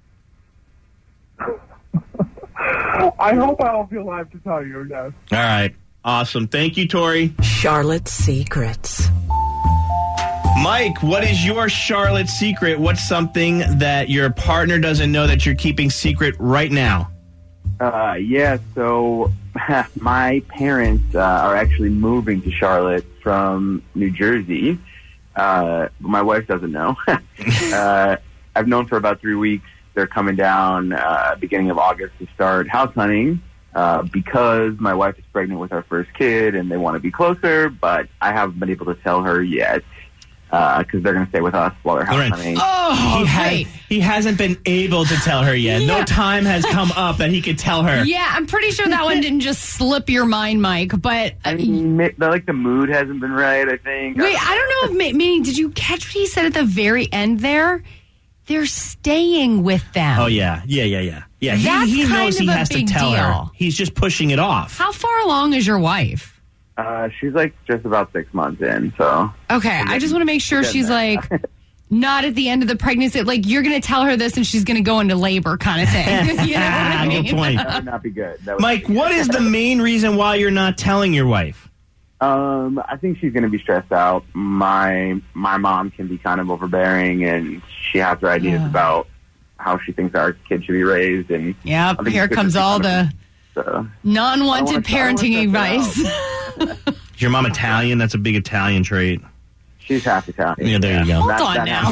I hope I'll be alive to tell you, yes. All right. Awesome. Thank you, Tori. Charlotte's Secrets. Mike, what is your Charlotte secret? What's something that your partner doesn't know that you're keeping secret right now? So my parents are actually moving to Charlotte from New Jersey. My wife doesn't know. I've known for about 3 weeks. They're coming down beginning of August to start house hunting because my wife is pregnant with our first kid and they want to be closer, but I haven't been able to tell her yet. Because they're going to stay with us while they're house hunting. Oh, great. He hasn't been able to tell her yet. Yeah. No time has come up that he could tell her. Yeah, I'm pretty sure that one didn't just slip your mind, Mike. But I mean, the mood hasn't been right, I think. Wait, I don't know if meaning, did you catch what he said at the very end there? They're staying with them. Oh, yeah. Yeah, That's he kind knows of he a has to big tell her. deal. He's just pushing it off. How far along is your wife? She's like just about 6 months in, so. Okay, I just want to make sure she's like not at the end of the pregnancy. Like you're going to tell her this and she's going to go into labor kind of thing. You know what I mean? Good point. That would not be good. Mike, what is the main reason why you're not telling your wife? I think she's going to be stressed out. My mom can be kind of overbearing, and she has her ideas about how she thinks our kid should be raised. And yep, here comes all the non-wanted parenting advice. Is your mom Italian? That's a big Italian trait. She's half Italian. Yeah, there you go. Hold on now.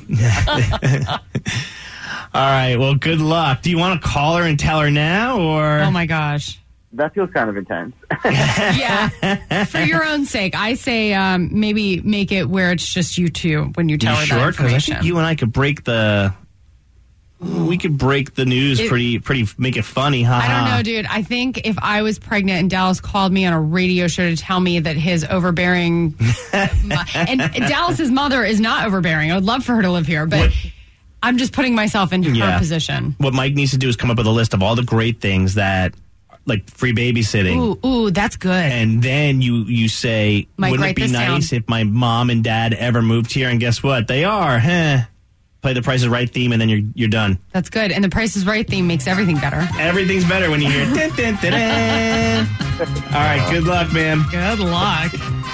All right, well, good luck. Do you want to call her and tell her now, or? Oh, my gosh. That feels kind of intense. Yeah, for your own sake, I say maybe make it where it's just you two when you tell her that information. You and I could break the... We could break the news pretty, make it funny, huh? I don't know, dude. I think if I was pregnant and Dallas called me on a radio show to tell me that his overbearing... and Dallas's mother is not overbearing. I would love for her to live here, but I'm just putting myself into her position. What Mike needs to do is come up with a list of all the great things that... Like free babysitting. Ooh, that's good. And then you say, wouldn't it be nice if my mom and dad ever moved here? And guess what? They are. Play the Price is Right theme, and then you're done. That's good. And the Price is Right theme makes everything better. Everything's better when you hear dun, dun, dun, dun. All right, good luck, man. Good luck.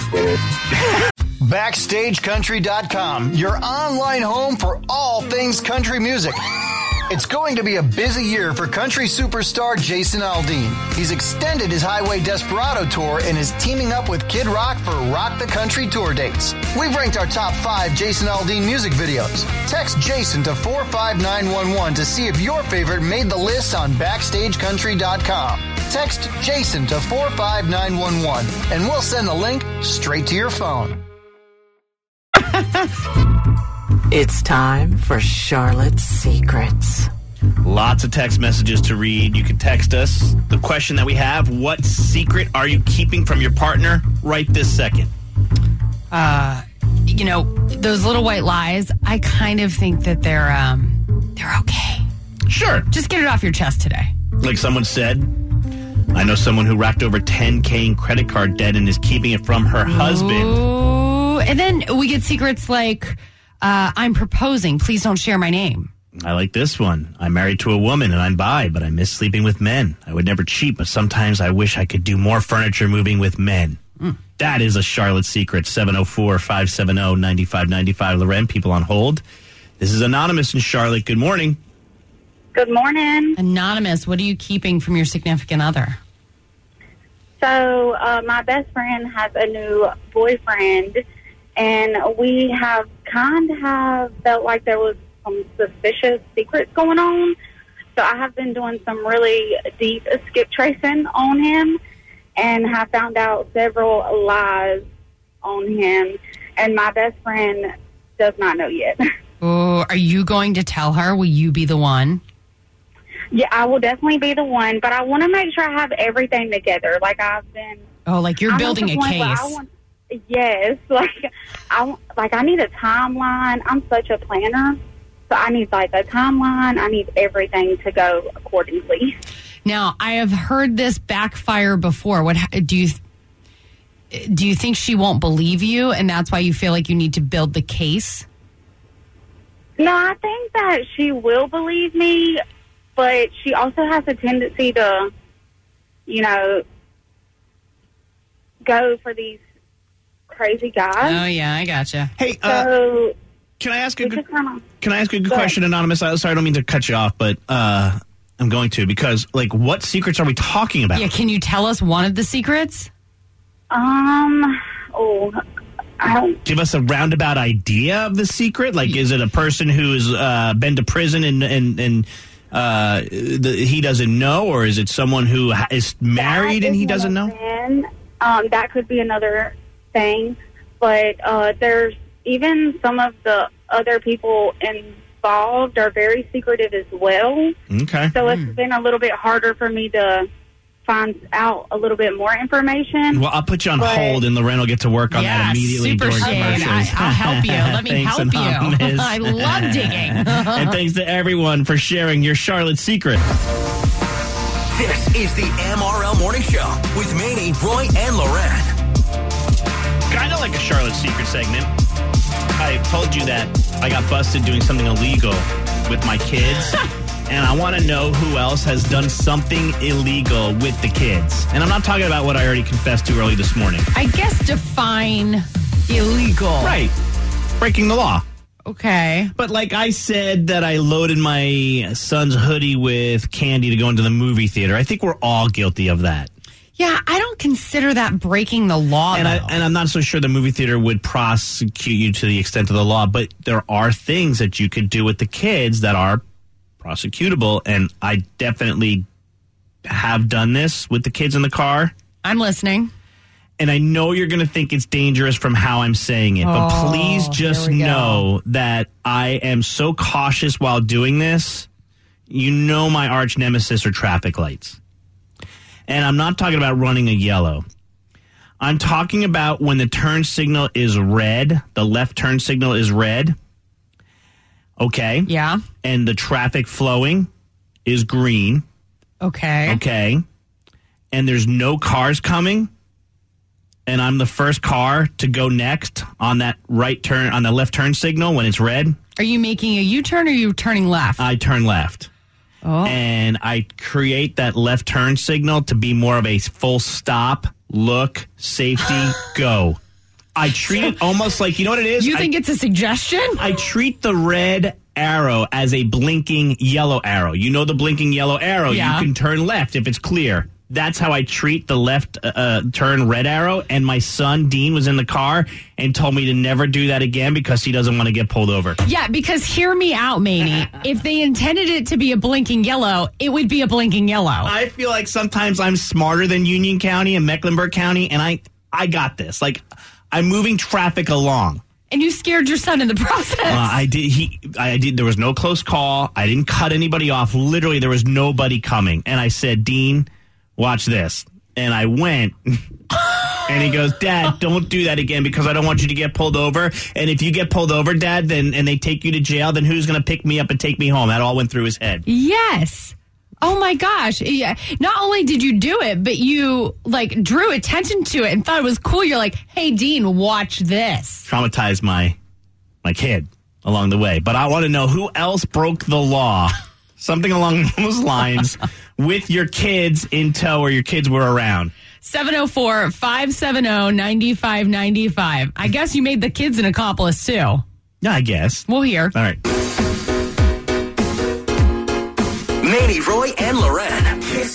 BackstageCountry.com, your online home for all things country music. It's going to be a busy year for country superstar Jason Aldean. He's extended his Highway Desperado tour and is teaming up with Kid Rock for Rock the Country tour dates. We've ranked our top 5 Jason Aldean music videos. Text Jason to 45911 to see if your favorite made the list on BackstageCountry.com. Text Jason to 45911 and we'll send the link straight to your phone. It's time for Charlotte's Secrets. Lots of text messages to read. You can text us. The question that we have, what secret are you keeping from your partner right this second? Those little white lies, I kind of think that they're okay. Sure. Just get it off your chest today. Like someone said, I know someone who racked over $10K in credit card debt and is keeping it from her husband. Ooh. And then we get secrets like... I'm proposing. Please don't share my name. I like this one. I'm married to a woman and I'm bi, but I miss sleeping with men. I would never cheat, but sometimes I wish I could do more furniture moving with men. That is a Charlotte secret. 704-570-9595. Loren, people on hold. This is Anonymous in Charlotte. Good morning. Good morning. Anonymous, what are you keeping from your significant other? So my best friend has a new boyfriend, and we have felt like there was some suspicious secrets going on. So I have been doing some really deep skip tracing on him and have found out several lies on him. And my best friend does not know yet. Oh, are you going to tell her? Will you be the one? Yeah, I will definitely be the one. But I want to make sure I have everything together. Like I've been... Oh, like you're building a case. Yes, I need a timeline. I'm such a planner, so I need like a timeline. I need everything to go accordingly. Now, I have heard this backfire before. What do you? do you think she won't believe you, and that's why you feel like you need to build the case? No, I think that she will believe me, but she also has a tendency to, go for these crazy guys. Oh, yeah, I gotcha. Hey, So can I ask a we good, just kinda- can I ask a good question, Anonymous? Sorry, I don't mean to cut you off, but I'm going to, because, what secrets are we talking about? Yeah, can you tell us one of the secrets? I don't. Give us a roundabout idea of the secret. Is it a person who's been to prison and he doesn't know, or is it someone who is married and he doesn't know? That could be another thing, but there's even some of the other people involved are very secretive as well. Okay. So it's been a little bit harder for me to find out a little bit more information. Well, I'll put you on hold, and Lorraine will get to work on that immediately super during Shane. commercials. I'll help you. Let me Thanks, help Anonymous. you. I love digging. And thanks to everyone for sharing your Charlotte secret. This is the MRL Morning Show with Manny, Roy, and Loren. Kind of like a Charlotte secret segment. I told you that I got busted doing something illegal with my kids. And I want to know who else has done something illegal with the kids. And I'm not talking about what I already confessed to early this morning. I guess define illegal. Right. Breaking the law. Okay. But I said that I loaded my son's hoodie with candy to go into the movie theater. I think we're all guilty of that. Yeah, I don't consider that breaking the law, and I'm not so sure the movie theater would prosecute you to the extent of the law, but there are things that you could do with the kids that are prosecutable, and I definitely have done this with the kids in the car. I'm listening. And I know you're going to think it's dangerous from how I'm saying it, but please just know that I am so cautious while doing this. You know my arch nemesis are traffic lights. And I'm not talking about running a yellow. I'm talking about when the turn signal is red, the left turn signal is red. Okay. Yeah. And the traffic flowing is green. Okay. Okay. And there's no cars coming. And I'm the first car to go next on that right turn, on the left turn signal when it's red. Are you making a U-turn or are you turning left? I turn left. Oh. And I create that left turn signal to be more of a full stop, look, safety, go. I treat it almost like, you know what it is? You think it's a suggestion? I treat the red arrow as a blinking yellow arrow. You know the blinking yellow arrow, Yeah. You can turn left if it's clear. That's how I treat the left turn red arrow. And my son, Dean, was in the car and told me to never do that again because he doesn't want to get pulled over. Yeah, because hear me out, Manny. If they intended it to be a blinking yellow, it would be a blinking yellow. I feel like sometimes I'm smarter than Union County and Mecklenburg County, and I got this. I'm moving traffic along. And you scared your son in the process. I did. There was no close call. I didn't cut anybody off. Literally, there was nobody coming. And I said, Dean, watch this. And I went. And he goes, Dad, don't do that again because I don't want you to get pulled over. And if you get pulled over, Dad, and they take you to jail, then who's going to pick me up and take me home? That all went through his head. Yes. Oh my gosh. Yeah. Not only did you do it, but you drew attention to it and thought it was cool. You're like, hey, Dean, watch this. Traumatized my kid along the way. But I want to know who else broke the law. Something along those lines with your kids in tow or your kids were around. 704-570-9595. I guess you made the kids an accomplice too. Yeah, I guess. We'll hear. All right. Manny, Roy, and Loren. Kiss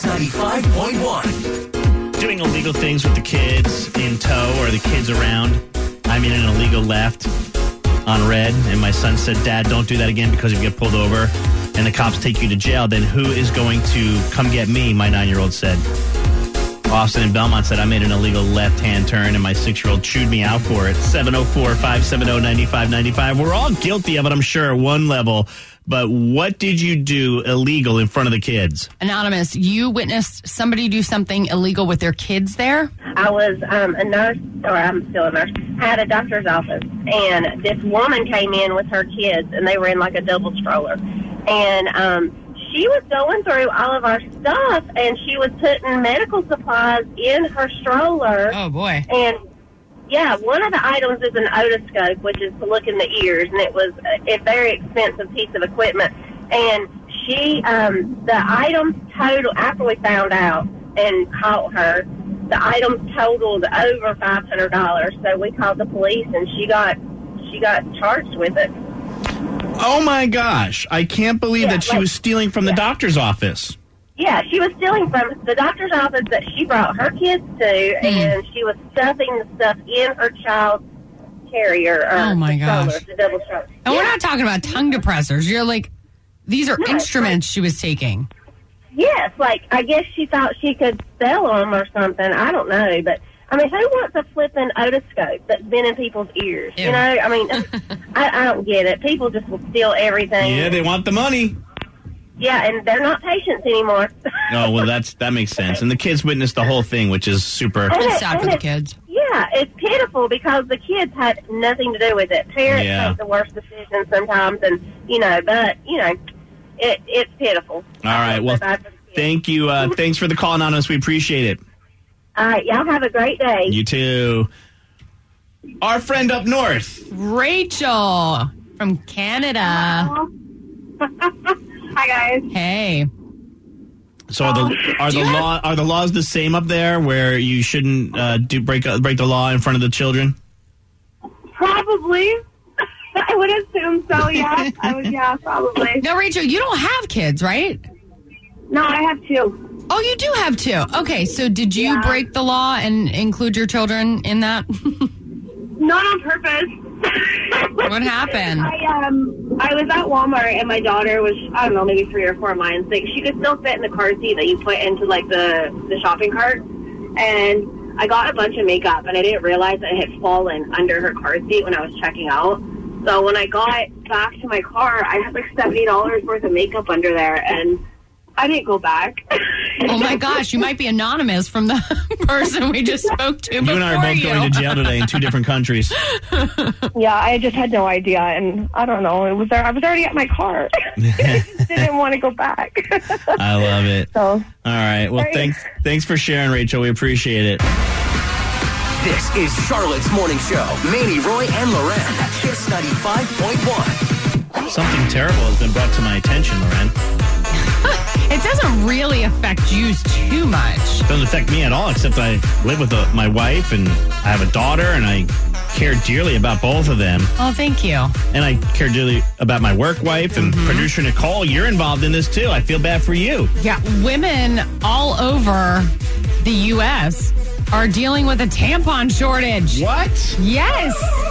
95.1. Doing illegal things with the kids in tow or the kids around. I'm in an illegal left on red, and my son said, Dad, don't do that again because if you get pulled over and the cops take you to jail, then who is going to come get me? My 9-year-old said. Austin and Belmont said I made an illegal left-hand turn, and my 6-year-old chewed me out for it. 704-570-9595. We're all guilty of it, I'm sure, at one level. But what did you do illegal in front of the kids? Anonymous, you witnessed somebody do something illegal with their kids there? I was a nurse, or I'm still a nurse. I had a doctor's office, and this woman came in with her kids, and they were in a double stroller. And she was going through all of our stuff, and she was putting medical supplies in her stroller. Oh, boy. And, yeah, one of the items is an otoscope, which is to look in the ears, and it was a very expensive piece of equipment. And she, the items total, after we found out and caught her, the items totaled over $500. So we called the police, and she got charged with it. Oh, my gosh. I can't believe that she was stealing from the doctor's office. Yeah, she was stealing from the doctor's office that she brought her kids to, and she was stuffing the stuff in her child's carrier. Oh, my gosh. The double stroller. And we're not talking about tongue depressors. You're like, these are instruments she was taking. Yes, like, I guess she thought she could sell them or something. I don't know, but... I mean, who wants a flipping otoscope that's been in people's ears? Ew. You know, I mean, I don't get it. People just will steal everything. Yeah, they want the money. Yeah, and they're not patients anymore. Oh, well, that makes sense. And the kids witnessed the whole thing, which is super... It's sad for the kids. Yeah, it's pitiful because the kids had nothing to do with it. Parents make the worst decisions sometimes, and, it's pitiful. All right, well, thank you. Thanks for the call, Anonymous. We appreciate it. All right, y'all have a great day. You too. Our friend up north, Rachel from Canada. Hi, guys. Hey. So are the laws the same up there, where you shouldn't break the law in front of the children? Probably. I would assume so. Yeah, probably. No, Rachel, you don't have kids, right? No, I have 2. Oh, you do have 2. Okay, so did you break the law and include your children in that? Not on purpose. What happened? I was at Walmart, and my daughter was, I don't know, maybe 3 or 4 months. Like, she could still fit in the car seat that you put into, like, the shopping cart. And I got a bunch of makeup, and I didn't realize that it had fallen under her car seat when I was checking out. So when I got back to my car, I had, like, $70 worth of makeup under there, and I didn't go back. Oh, my gosh. You might be anonymous from the person we just spoke to before. You and I are both going to jail today in 2 different countries. Yeah, I just had no idea. And I don't know. I was already at my car. I just didn't want to go back. I love it. So, all right. Well, thanks for sharing, Rachel. We appreciate it. This is Charlotte's Morning Show. Manny, Roy, and Loren. Kiss 95.1. Something terrible has been brought to my attention, Loren. It doesn't really affect you too much. It doesn't affect me at all, except I live with my wife, and I have a daughter, and I care dearly about both of them. Oh, thank you. And I care dearly about my work wife, and producer Nicole, you're involved in this too. I feel bad for you. Yeah, women all over the U.S. are dealing with a tampon shortage. What? Yes.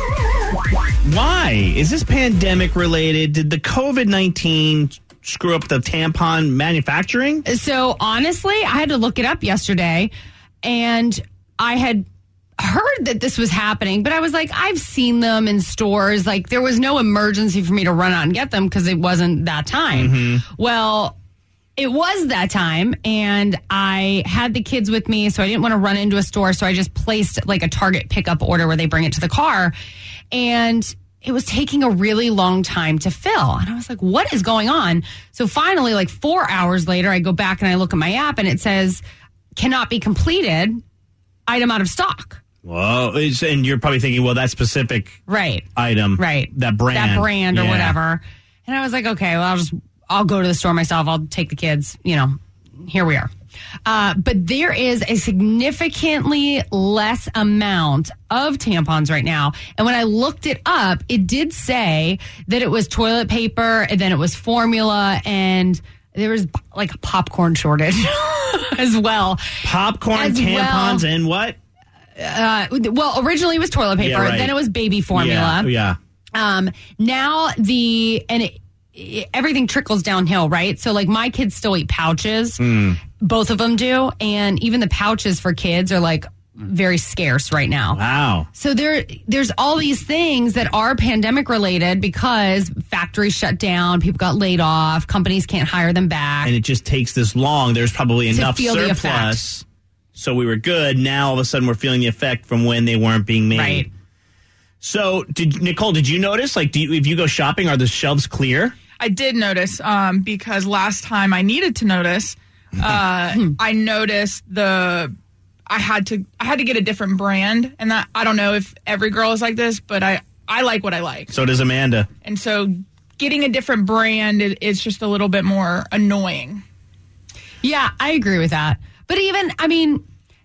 Why? Is this pandemic related? Did the COVID-19 screw up the tampon manufacturing? So honestly, I had to look it up yesterday, and I had heard that this was happening, but I was like, I've seen them in stores. Like, there was no emergency for me to run out and get them because it wasn't that time. Well, it was that time, and I had the kids with me, so I didn't want to run into a store, so I just placed like a Target pickup order where they bring it to the car, and it was taking a really long time to fill. And I was like, what is going on? So finally, like 4 hours later, I go back and I look at my app, and it says, cannot be completed, item out of stock. Whoa. And you're probably thinking, well, that specific item. Right. That brand. Or whatever. And I was like, okay, well, I'll go to the store myself. I'll take the kids. Here we are. But there is a significantly less amount of tampons right now. And when I looked it up, it did say that it was toilet paper, and then it was formula, and there was like a popcorn shortage as well. Popcorn, tampons, and what? Well, originally it was toilet paper. Yeah, right. Then it was baby formula. Yeah. Now everything trickles downhill, right? So like my kids still eat pouches. Both of them do. And even the pouches for kids are like very scarce right now. Wow. So there's all these things that are pandemic related because factories shut down, people got laid off, companies can't hire them back. And it just takes this long. There's probably enough feel the surplus. So we were good. Now all of a sudden we're feeling the effect from when they weren't being made. Right. So Nicole, did you notice, like, if you go shopping, are the shelves clear? I did notice because last time I needed to notice, I noticed I had to get a different brand, and that I don't know if every girl is like this, but I like what I like. So does Amanda. And so getting a different brand is just a little bit more annoying. Yeah, I agree with that. But even, I mean,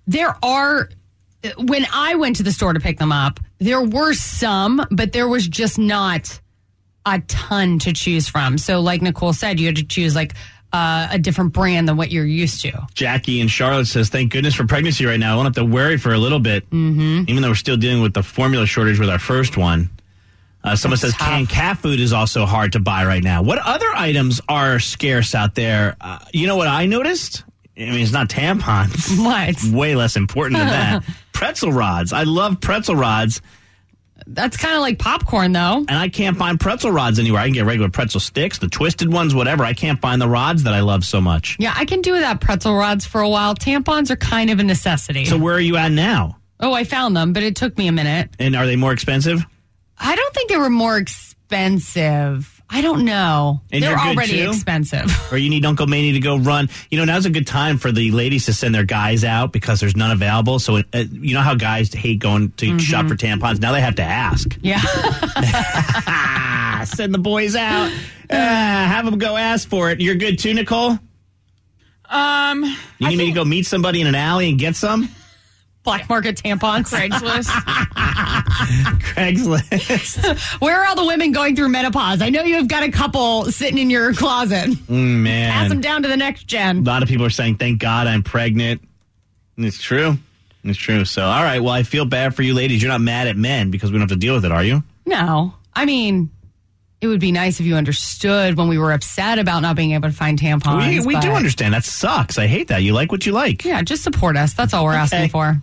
when I went to the store to pick them up, there were some, but there was just not a ton to choose from. So like Nicole said, you had to choose like a different brand than what you're used to. Jackie in Charlotte says, thank goodness for pregnancy right now. I won't have to worry for a little bit, even though we're still dealing with the formula shortage with our first one. Someone says canned cat food is also hard to buy right now. What other items are scarce out there? You know what I noticed? I mean, it's not tampons. What? It's way less important than that. Pretzel rods. I love pretzel rods. That's kind of like popcorn, though. And I can't find pretzel rods anywhere. I can get regular pretzel sticks, the twisted ones, whatever. I can't find the rods that I love so much. Yeah, I can do without pretzel rods for a while. Tampons are kind of a necessity. So where are you at now? Oh, I found them, but it took me a minute. And are they more expensive? I don't think they were more expensive. I don't know. And they're you're good already too? expensive. Or you need Uncle Manny to go run. You know, now's a good time for the ladies to send their guys out because there's none available. So, you know how guys hate going to shop for tampons? Now they have to ask. Yeah. Send the boys out. Have them go ask for it. You're good too, Nicole? You need me to go meet somebody in an alley and get some? Black market tampons. Craigslist. Where are all the women going through menopause? I know you've got a couple sitting in your closet. Man. Pass them down to the next gen. A lot of people are saying, thank God I'm pregnant. And it's true. It's true. So, all right. Well, I feel bad for you ladies. You're not mad at men because we don't have to deal with it, are you? No. I mean, it would be nice if you understood when we were upset about not being able to find tampons. We do understand. That sucks. I hate that. You like what you like. Yeah, just support us. That's all we're asking for.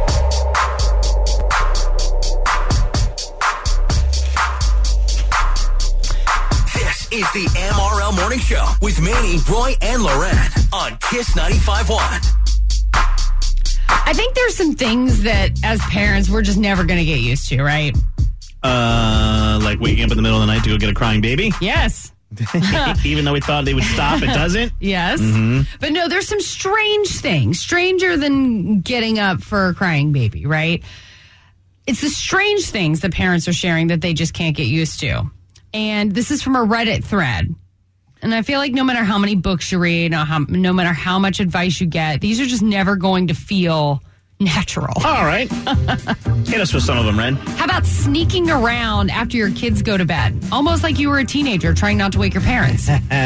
This is the MRL Morning Show with Manny, Roy, and Loren on Kiss 95.1. I think there's some things that as parents we're just never going to get used to, right? Like waking up in the middle of the night to go get a crying baby? Yes. Even though we thought they would stop, it doesn't? Yes. But no, there's some strange things. Stranger than getting up for a crying baby, right? It's the strange things that parents are sharing that they just can't get used to. And this is from a Reddit thread. And I feel like no matter how many books you read, no matter how much advice you get, these are just never going to feel natural. All right. Hit us with some of them, Ren. How about sneaking around after your kids go to bed? Almost like you were a teenager trying not to wake your parents.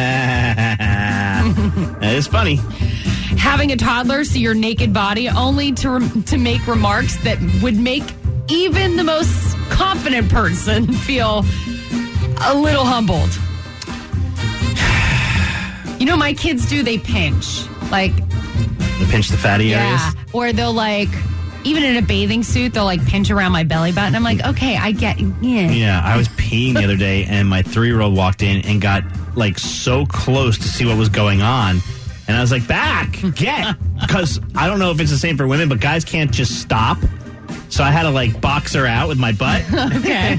That is funny. Having a toddler see your naked body only to make remarks that would make even the most confident person feel a little humbled. You know, my kids do, they pinch. Like, They pinch the fatty areas? yeah. Or they'll like, even in a bathing suit, they'll like pinch around my belly button. I'm like, okay, I get, Yeah, I was peeing the other day and my 3-year-old walked in and got like so close to see what was going on. And I was like, back, get. Because I don't know if it's the same for women, but guys can't just stop. So I had to like box her out with my butt. Okay.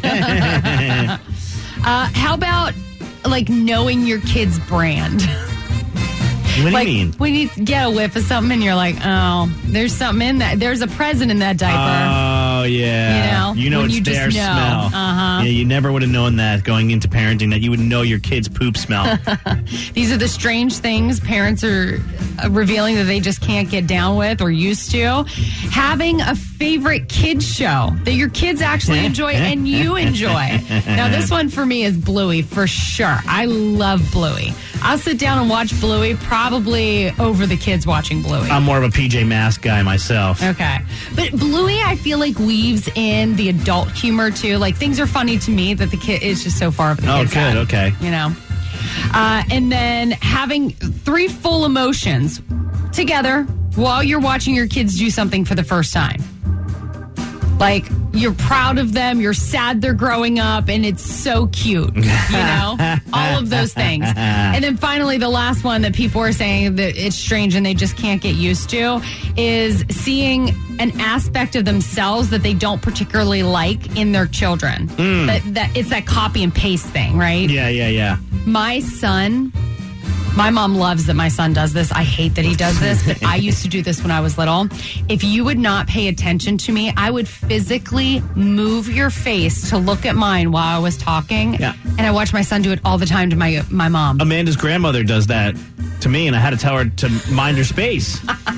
How about like knowing your kid's brand? What do Like, you mean? when you get a whiff of something and you're like, oh, there's something in that. There's a present in that diaper. Oh, yeah. You know, when it's you just their know. smell. Uh-huh. Yeah, you never would have known that going into parenting, that you would know your kid's poop smell. These are the strange things parents are revealing that they just can't get down with or used to. Having a favorite kids show that your kids actually enjoy and you enjoy. Now, this one for me is Bluey for sure. I love Bluey. I'll sit down and watch Bluey probably over the kids watching Bluey. I'm more of a PJ Masks guy myself. Okay. But Bluey, I feel like weaves in the adult humor too. Like things are funny to me that the kid is just so far of the Oh, kid's good. side, Okay. You know? And then having 3 full emotions together while you're watching your kids do something for the first time. Like, you're proud of them, you're sad they're growing up, and it's so cute, you know? All of those things. And then finally, the last one that people are saying that it's strange and they just can't get used to is seeing an aspect of themselves that they don't particularly like in their children. That it's that copy and paste thing, right? Yeah. My son, my mom loves that my son does this. I hate that he does this, but I used to do this when I was little. If you would not pay attention to me, I would physically move your face to look at mine while I was talking. Yeah. And I watch my son do it all the time to my mom. Amanda's grandmother does that to me, and I had to tell her to mind her space.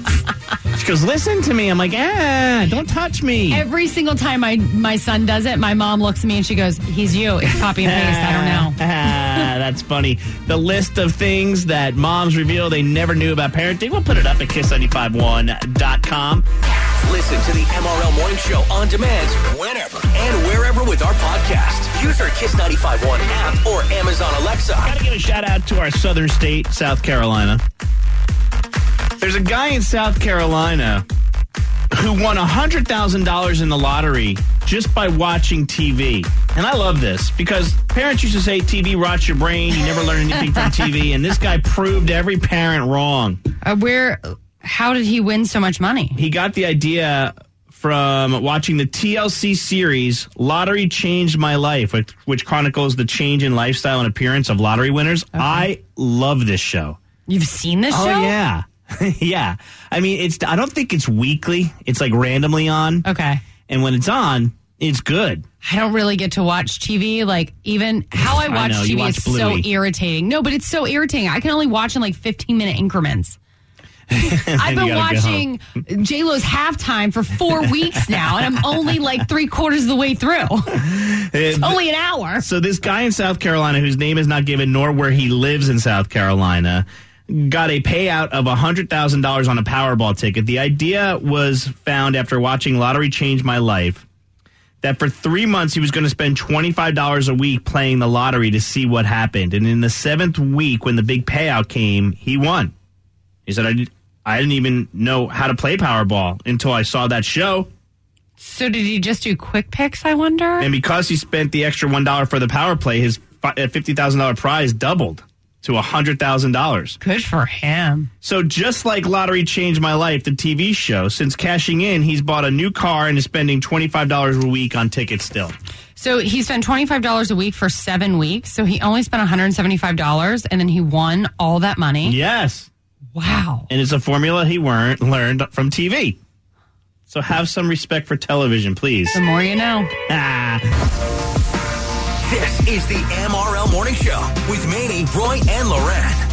She goes, listen to me. I'm like, don't touch me. Every single time my son does it, my mom looks at me and she goes, he's you. It's copy and paste. I don't know. That's funny. The list of things that moms reveal they never knew about parenting, we'll put it up at kiss951.com. Listen to the MRL Morning Show on demand whenever and wherever with our podcast. Use our Kiss 95.1 app or Amazon Alexa. Got to give a shout out to our southern state, South Carolina. There's a guy in South Carolina who won $100,000 in the lottery just by watching TV. And I love this because parents used to say TV rots your brain. You never learn anything from TV. And this guy proved every parent wrong. How did he win so much money? He got the idea from watching the TLC series Lottery Changed My Life, which chronicles the change in lifestyle and appearance of lottery winners. Okay. I love this show. You've seen this show? Oh, yeah. Yeah. I mean, I don't think it's weekly. It's like randomly on. Okay. And when it's on, it's good. I don't really get to watch TV. Like, even how I watch TV is so irritating. No, but it's so irritating. I can only watch in like 15-minute increments. I've been watching J-Lo's halftime for 4 weeks now, and I'm only like 3/4 of the way through. It's only an hour. So this guy in South Carolina, whose name is not given, nor where he lives in South Carolina, got a payout of $100,000 on a Powerball ticket. The idea was found after watching Lottery Change My Life, that for 3 months he was going to spend $25 a week playing the lottery to see what happened. And in the 7th week, when the big payout came, he won. He said, I didn't even know how to play Powerball until I saw that show. So did he just do quick picks, I wonder? And because he spent the extra $1 for the power play, his $50,000 prize doubled to $100,000. Good for him. So just like Lottery Changed My Life, the TV show, since cashing in, he's bought a new car and is spending $25 a week on tickets still. So he spent $25 a week for 7 weeks. So he only spent $175, and then he won all that money. Yes. Wow. And it's a formula he learned from TV. So have some respect for television, please. The more you know. This is the MRL Morning Show with Manny, Roy, and Loren.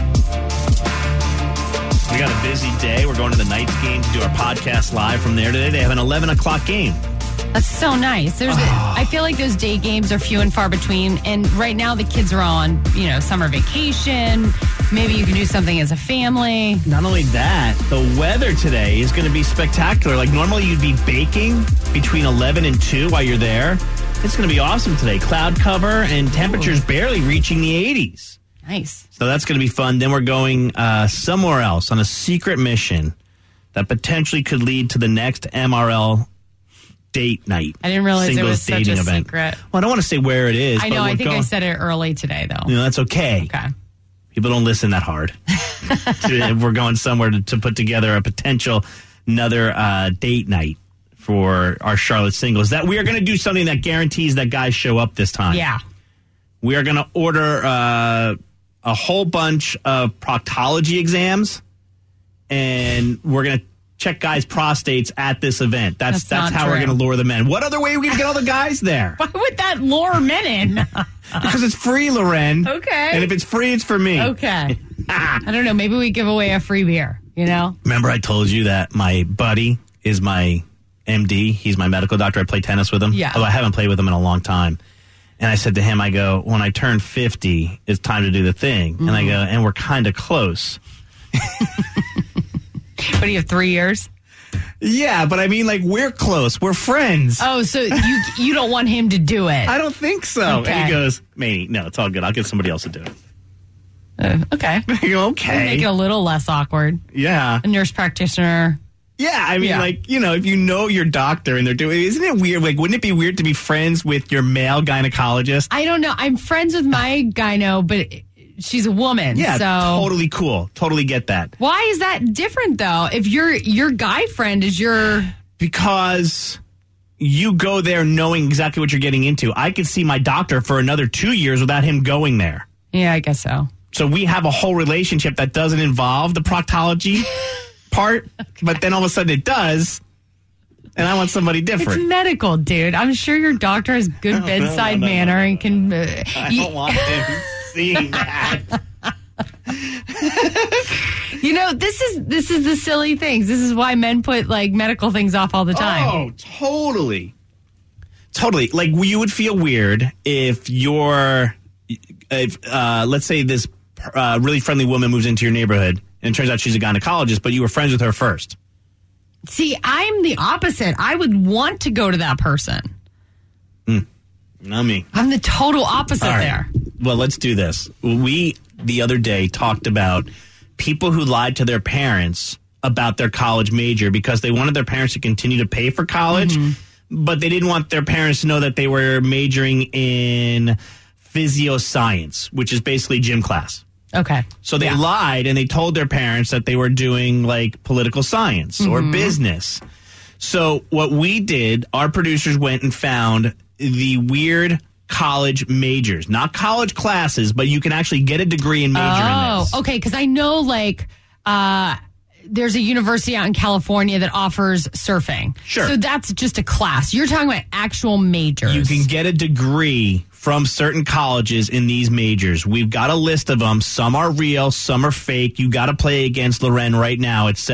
We got a busy day. We're going to the Knights game to do our podcast live from there today. They have an 11 o'clock game. That's so nice. I feel like those day games are few and far between. And right now the kids are on, summer vacation. Maybe you can do something as a family. Not only that, the weather today is going to be spectacular. Like normally you'd be baking between 11 and 2 while you're there. It's going to be awesome today. Cloud cover and temperatures barely reaching the 80s. Nice. So that's going to be fun. Then we're going somewhere else on a secret mission that potentially could lead to the next MRL date night. I didn't realize it was such a secret. Well, I don't want to say where it is. I know. I think I said it early today, though. That's okay. Okay. People don't listen that hard. We're going somewhere to put together a potential another date night for our Charlotte singles. That we are going to do something that guarantees that guys show up this time. Yeah. We are going to order a whole bunch of proctology exams, and we're going to check guys' prostates at this event. That's how we're going to lure the men. What other way are we going to get all the guys there? Why would that lure men in? Because it's free, Loren. Okay. And if it's free, it's for me. Okay. I don't know. Maybe we give away a free beer, Remember I told you that my buddy is my MD. He's my medical doctor. I play tennis with him. Yeah. Although I haven't played with him in a long time. And I said to him, I go, when I turn 50, it's time to do the thing. Mm-hmm. And I go, and we're kind of close. What do you have, 3 years? Yeah, but I mean, we're close. We're friends. Oh, so you don't want him to do it? I don't think so. Okay. And he goes, Manny, no, it's all good. I'll get somebody else to do it. Okay. I go, okay. Make it a little less awkward. Yeah. A nurse practitioner. Yeah, I mean, if you know your doctor and they're doing, isn't it weird? Wouldn't it be weird to be friends with your male gynecologist? I don't know. I'm friends with my gyno, but she's a woman. Yeah, so. Totally cool. Totally get that. Why is that different, though? If your guy friend is your... Because you go there knowing exactly what you're getting into. I could see my doctor for another 2 years without him going there. Yeah, I guess so. So we have a whole relationship that doesn't involve the proctology part, but then all of a sudden it does, and I want somebody different. It's medical, dude. I'm sure your doctor has good bedside manner and can... I don't want him seeing that. You know, this is the silly things. This is why men put like medical things off all the time. Oh, totally. Like, you would feel weird if let's say this really friendly woman moves into your neighborhood and it turns out she's a gynecologist, but you were friends with her first. See, I'm the opposite. I would want to go to that person. Not me. I'm the total opposite there. Well, let's do this. We, the other day, talked about people who lied to their parents about their college major because they wanted their parents to continue to pay for college, but they didn't want their parents to know that they were majoring in physioscience, which is basically gym class. Okay. So they lied and they told their parents that they were doing like political science or business. So what we did, our producers went and found the weird college majors, not college classes, but you can actually get a degree and major in this. Oh, okay. Because I know like there's a university out in California that offers surfing. Sure. So that's just a class. You're talking about actual majors. You can get a degree from certain colleges in these majors. We've got a list of them. Some are real, some are fake. You got to play against Loren right now at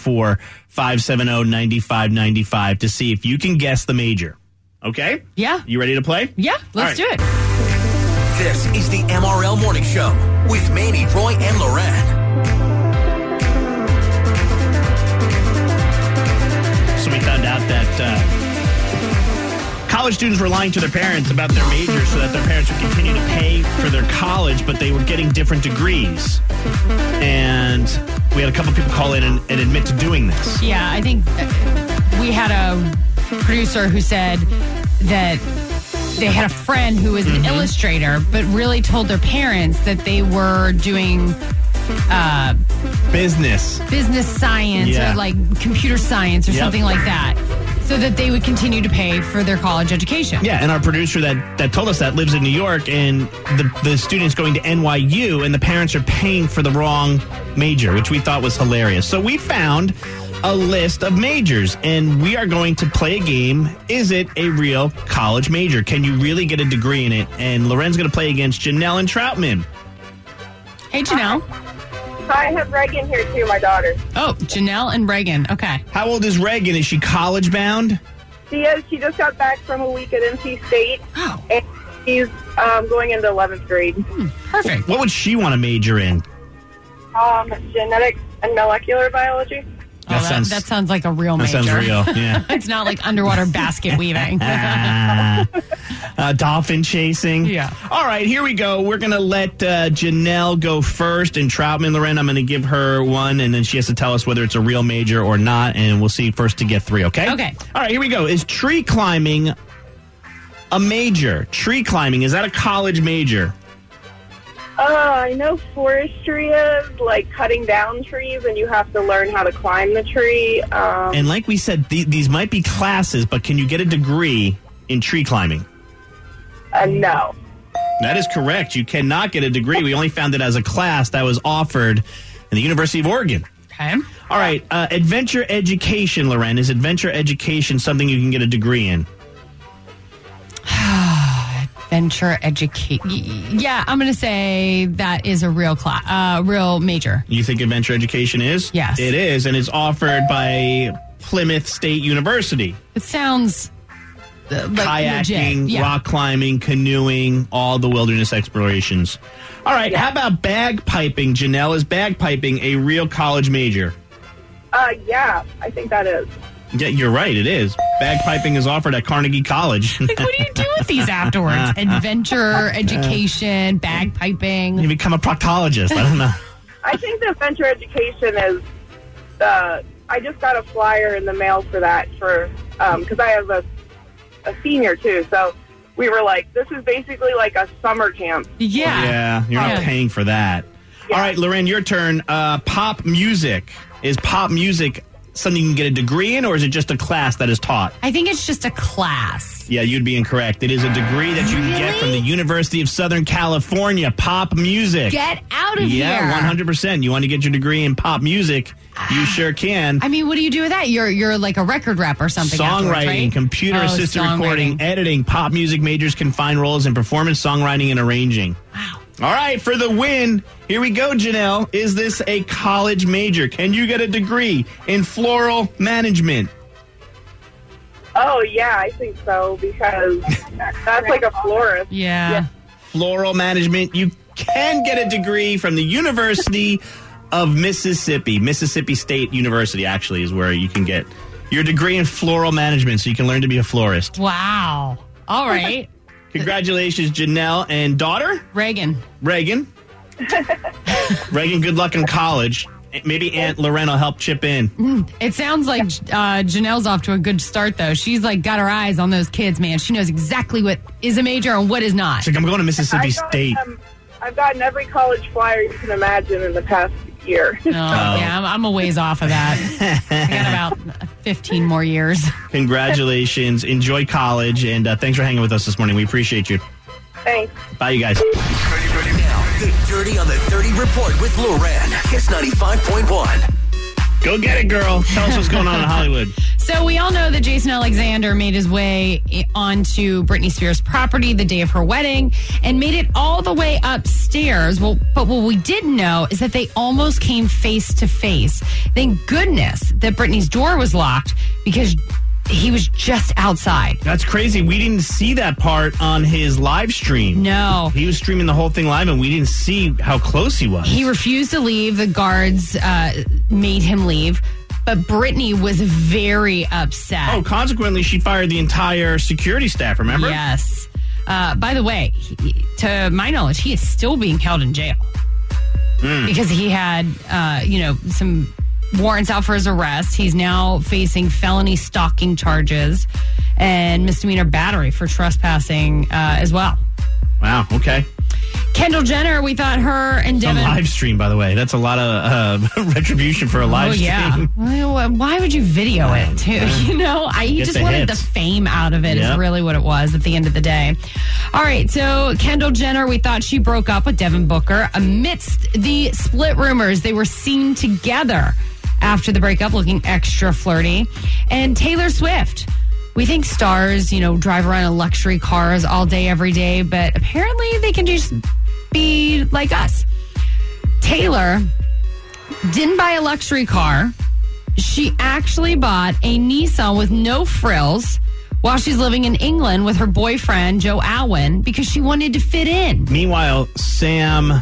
704-570-9595 to see if you can guess the major. Okay? Yeah. You ready to play? Yeah, let's do it. This is the MRL Morning Show with Manny, Roy, and Loren. So we found out that college students were lying to their parents about their majors so that their parents would continue to pay for their college, but they were getting different degrees. And we had a couple people call in and admit to doing this. Yeah, I think we had a producer who said that they had a friend who was an illustrator, but really told their parents that they were doing business science or like computer science or something like that, so that they would continue to pay for their college education. Yeah, and our producer that told us that lives in New York, and the student's going to NYU, and the parents are paying for the wrong major, which we thought was hilarious. So we found a list of majors, and we are going to play a game. Is it a real college major? Can you really get a degree in it? And Loren's going to play against Janelle and Troutman. Hey, Janelle. I have Reagan here, too, my daughter. Oh, Janelle and Reagan. Okay. How old is Reagan? Is she college bound? She is. She just got back from a week at NC State. Oh. And she's going into 11th grade. Perfect. What would she want to major in? Genetics and molecular biology. That sounds like a real major. That sounds real, yeah. It's not like underwater basket weaving. Dolphin chasing. Yeah. All right, here we go. We're going to let Janelle go first, and Troutman, Loren, I'm going to give her one, and then she has to tell us whether it's a real major or not, and we'll see first to get three, okay? Okay. All right, here we go. Is tree climbing a major? Tree climbing, is that a college major? I know forestry is like cutting down trees, and you have to learn how to climb the tree. And like we said, these might be classes, but can you get a degree in tree climbing? No. That is correct. You cannot get a degree. We only found it as a class that was offered in the University of Oregon. Okay. All right. Adventure education, Loren. Is adventure education something you can get a degree in? Adventure education. Yeah, I'm going to say that is a real real major. You think adventure education is? Yes. It is, and it's offered by Plymouth State University. It sounds kayaking, rock climbing, canoeing, all the wilderness explorations. All right, how about bagpiping, Janelle? Is bagpiping a real college major? Yeah, I think that is. Yeah, you're right, it is. Bagpiping is offered at Carnegie College. Like, what do you do with these afterwards? Adventure, education, bagpiping. You become a proctologist. I don't know. I think the adventure education is, I just got a flyer in the mail for that because I have a senior too. So we were like, this is basically like a summer camp. Yeah. Yeah, you're not paying for that. Yeah. All right, Loren, your turn. Pop music. Is pop music something you can get a degree in, or is it just a class that is taught? I think it's just a class. Yeah, you'd be incorrect. It is a degree that you can get from the University of Southern California, pop music. Get out of here. Yeah, 100%. You want to get your degree in pop music, you sure can. I mean, what do you do with that? You're like a record rep or something. Songwriting, right? computer-assisted recording, editing. Pop music majors can find roles in performance, songwriting, and arranging. Wow. All right, for the win, here we go, Janelle. Is this a college major? Can you get a degree in floral management? Oh, yeah, I think so, because that's like a florist. Yeah. Floral management. You can get a degree from the University of Mississippi. Mississippi State University, actually, is where you can get your degree in floral management, so you can learn to be a florist. Wow. All right. Congratulations, Janelle. And daughter? Reagan, Reagan, good luck in college. Maybe Aunt Lorraine will help chip in. It sounds like Janelle's off to a good start, though. She's like got her eyes on those kids, man. She knows exactly what is a major and what is not. She's like, I'm going to Mississippi State. I've gotten every college flyer you can imagine in the past year. Yeah, I'm a ways off of that. I got about 15 more years. Congratulations. Enjoy college, and thanks for hanging with us this morning. We appreciate you. Thanks. Bye, you guys. Now, the Dirty on the 30 report with Loren. Kiss 95.1. Go get it, girl. Tell us what's going on in Hollywood. So we all know that Jason Alexander made his way onto Britney Spears' property the day of her wedding and made it all the way upstairs. Well, but what we didn't know is that they almost came face to face. Thank goodness that Britney's door was locked because he was just outside. That's crazy. We didn't see that part on his live stream. No. He was streaming the whole thing live, and we didn't see how close he was. He refused to leave. The guards made him leave. But Britney was very upset. Oh, consequently, she fired the entire security staff, remember? Yes. By the way, to my knowledge, he is still being held in jail. Because he had, some warrants out for his arrest. He's now facing felony stalking charges and misdemeanor battery for trespassing as well. Wow, okay. Kendall Jenner, we thought her and Devin... It's a live stream, by the way. That's a lot of retribution for a live stream. Well, why would you video it, too? He just wanted the fame out of it is really what it was at the end of the day. All right, so Kendall Jenner, we thought she broke up with Devin Booker amidst the split rumors. They were seen together after the breakup, looking extra flirty. And Taylor Swift... We think stars, drive around in luxury cars all day, every day, but apparently they can just be like us. Taylor didn't buy a luxury car. She actually bought a Nissan with no frills while she's living in England with her boyfriend, Joe Alwyn, because she wanted to fit in. Meanwhile, Sam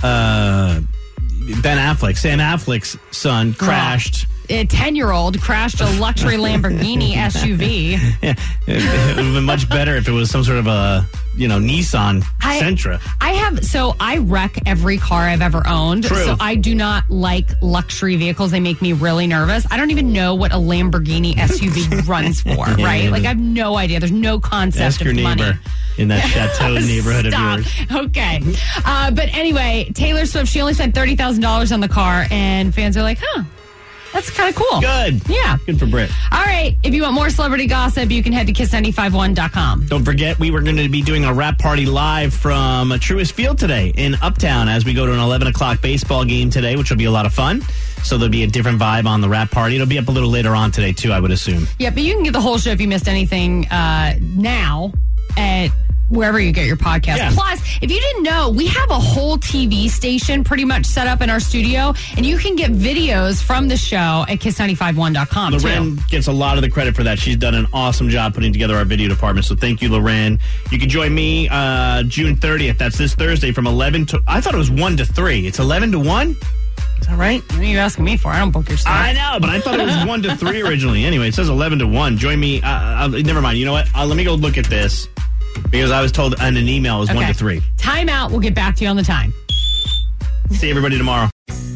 Affleck's son crashed. A 10-year-old crashed a luxury Lamborghini SUV. Yeah, it would have been much better if it was some sort of a, Nissan Sentra. I wreck every car I've ever owned. True. So I do not like luxury vehicles. They make me really nervous. I don't even know what a Lamborghini SUV runs for, right? Like, I have no idea. There's no concept of money. Ask your neighbor in that Chateau neighborhood of yours. Okay. But anyway, Taylor Swift, she only spent $30,000 on the car, and fans are like, that's kind of cool. Good. Yeah. Good for Brit. All right. If you want more celebrity gossip, you can head to kiss951.com. Don't forget, we were going to be doing a rap party live from Truist Field today in Uptown as we go to an 11 o'clock baseball game today, which will be a lot of fun. So there'll be a different vibe on the rap party. It'll be up a little later on today, too, I would assume. Yeah, but you can get the whole show if you missed anything now at wherever you get your podcast. Yeah. Plus, if you didn't know, we have a whole TV station pretty much set up in our studio, and you can get videos from the show at kiss951.com. Loren gets a lot of the credit for that. She's done an awesome job putting together our video department, so thank you, Loren. You can join me June 30th. That's this Thursday from 11 to... I thought it was 1 to 3. It's 11 to 1? Is that right? What are you asking me for? I don't book your stuff. I know, but I thought it was 1 to 3 originally. Anyway, it says 11 to 1. Join me. Never mind. You know what? Let me go look at this. Because I was told in an email it was 1 to 3. Time out. We'll get back to you on the time. See everybody tomorrow.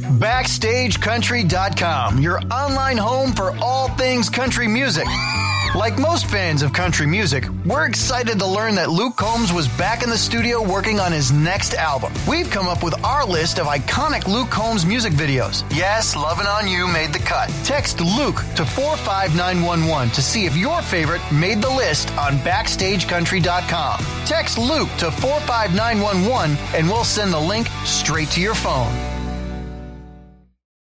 BackstageCountry.com, your online home for all things country music. Like most fans of country music, we're excited to learn that Luke Combs was back in the studio working on his next album. We've come up with our list of iconic Luke Combs music videos. Yes, Lovin' On You made the cut. Text Luke to 45911 to see if your favorite made the list on BackstageCountry.com. Text Luke to 45911 and we'll send the link straight to your phone.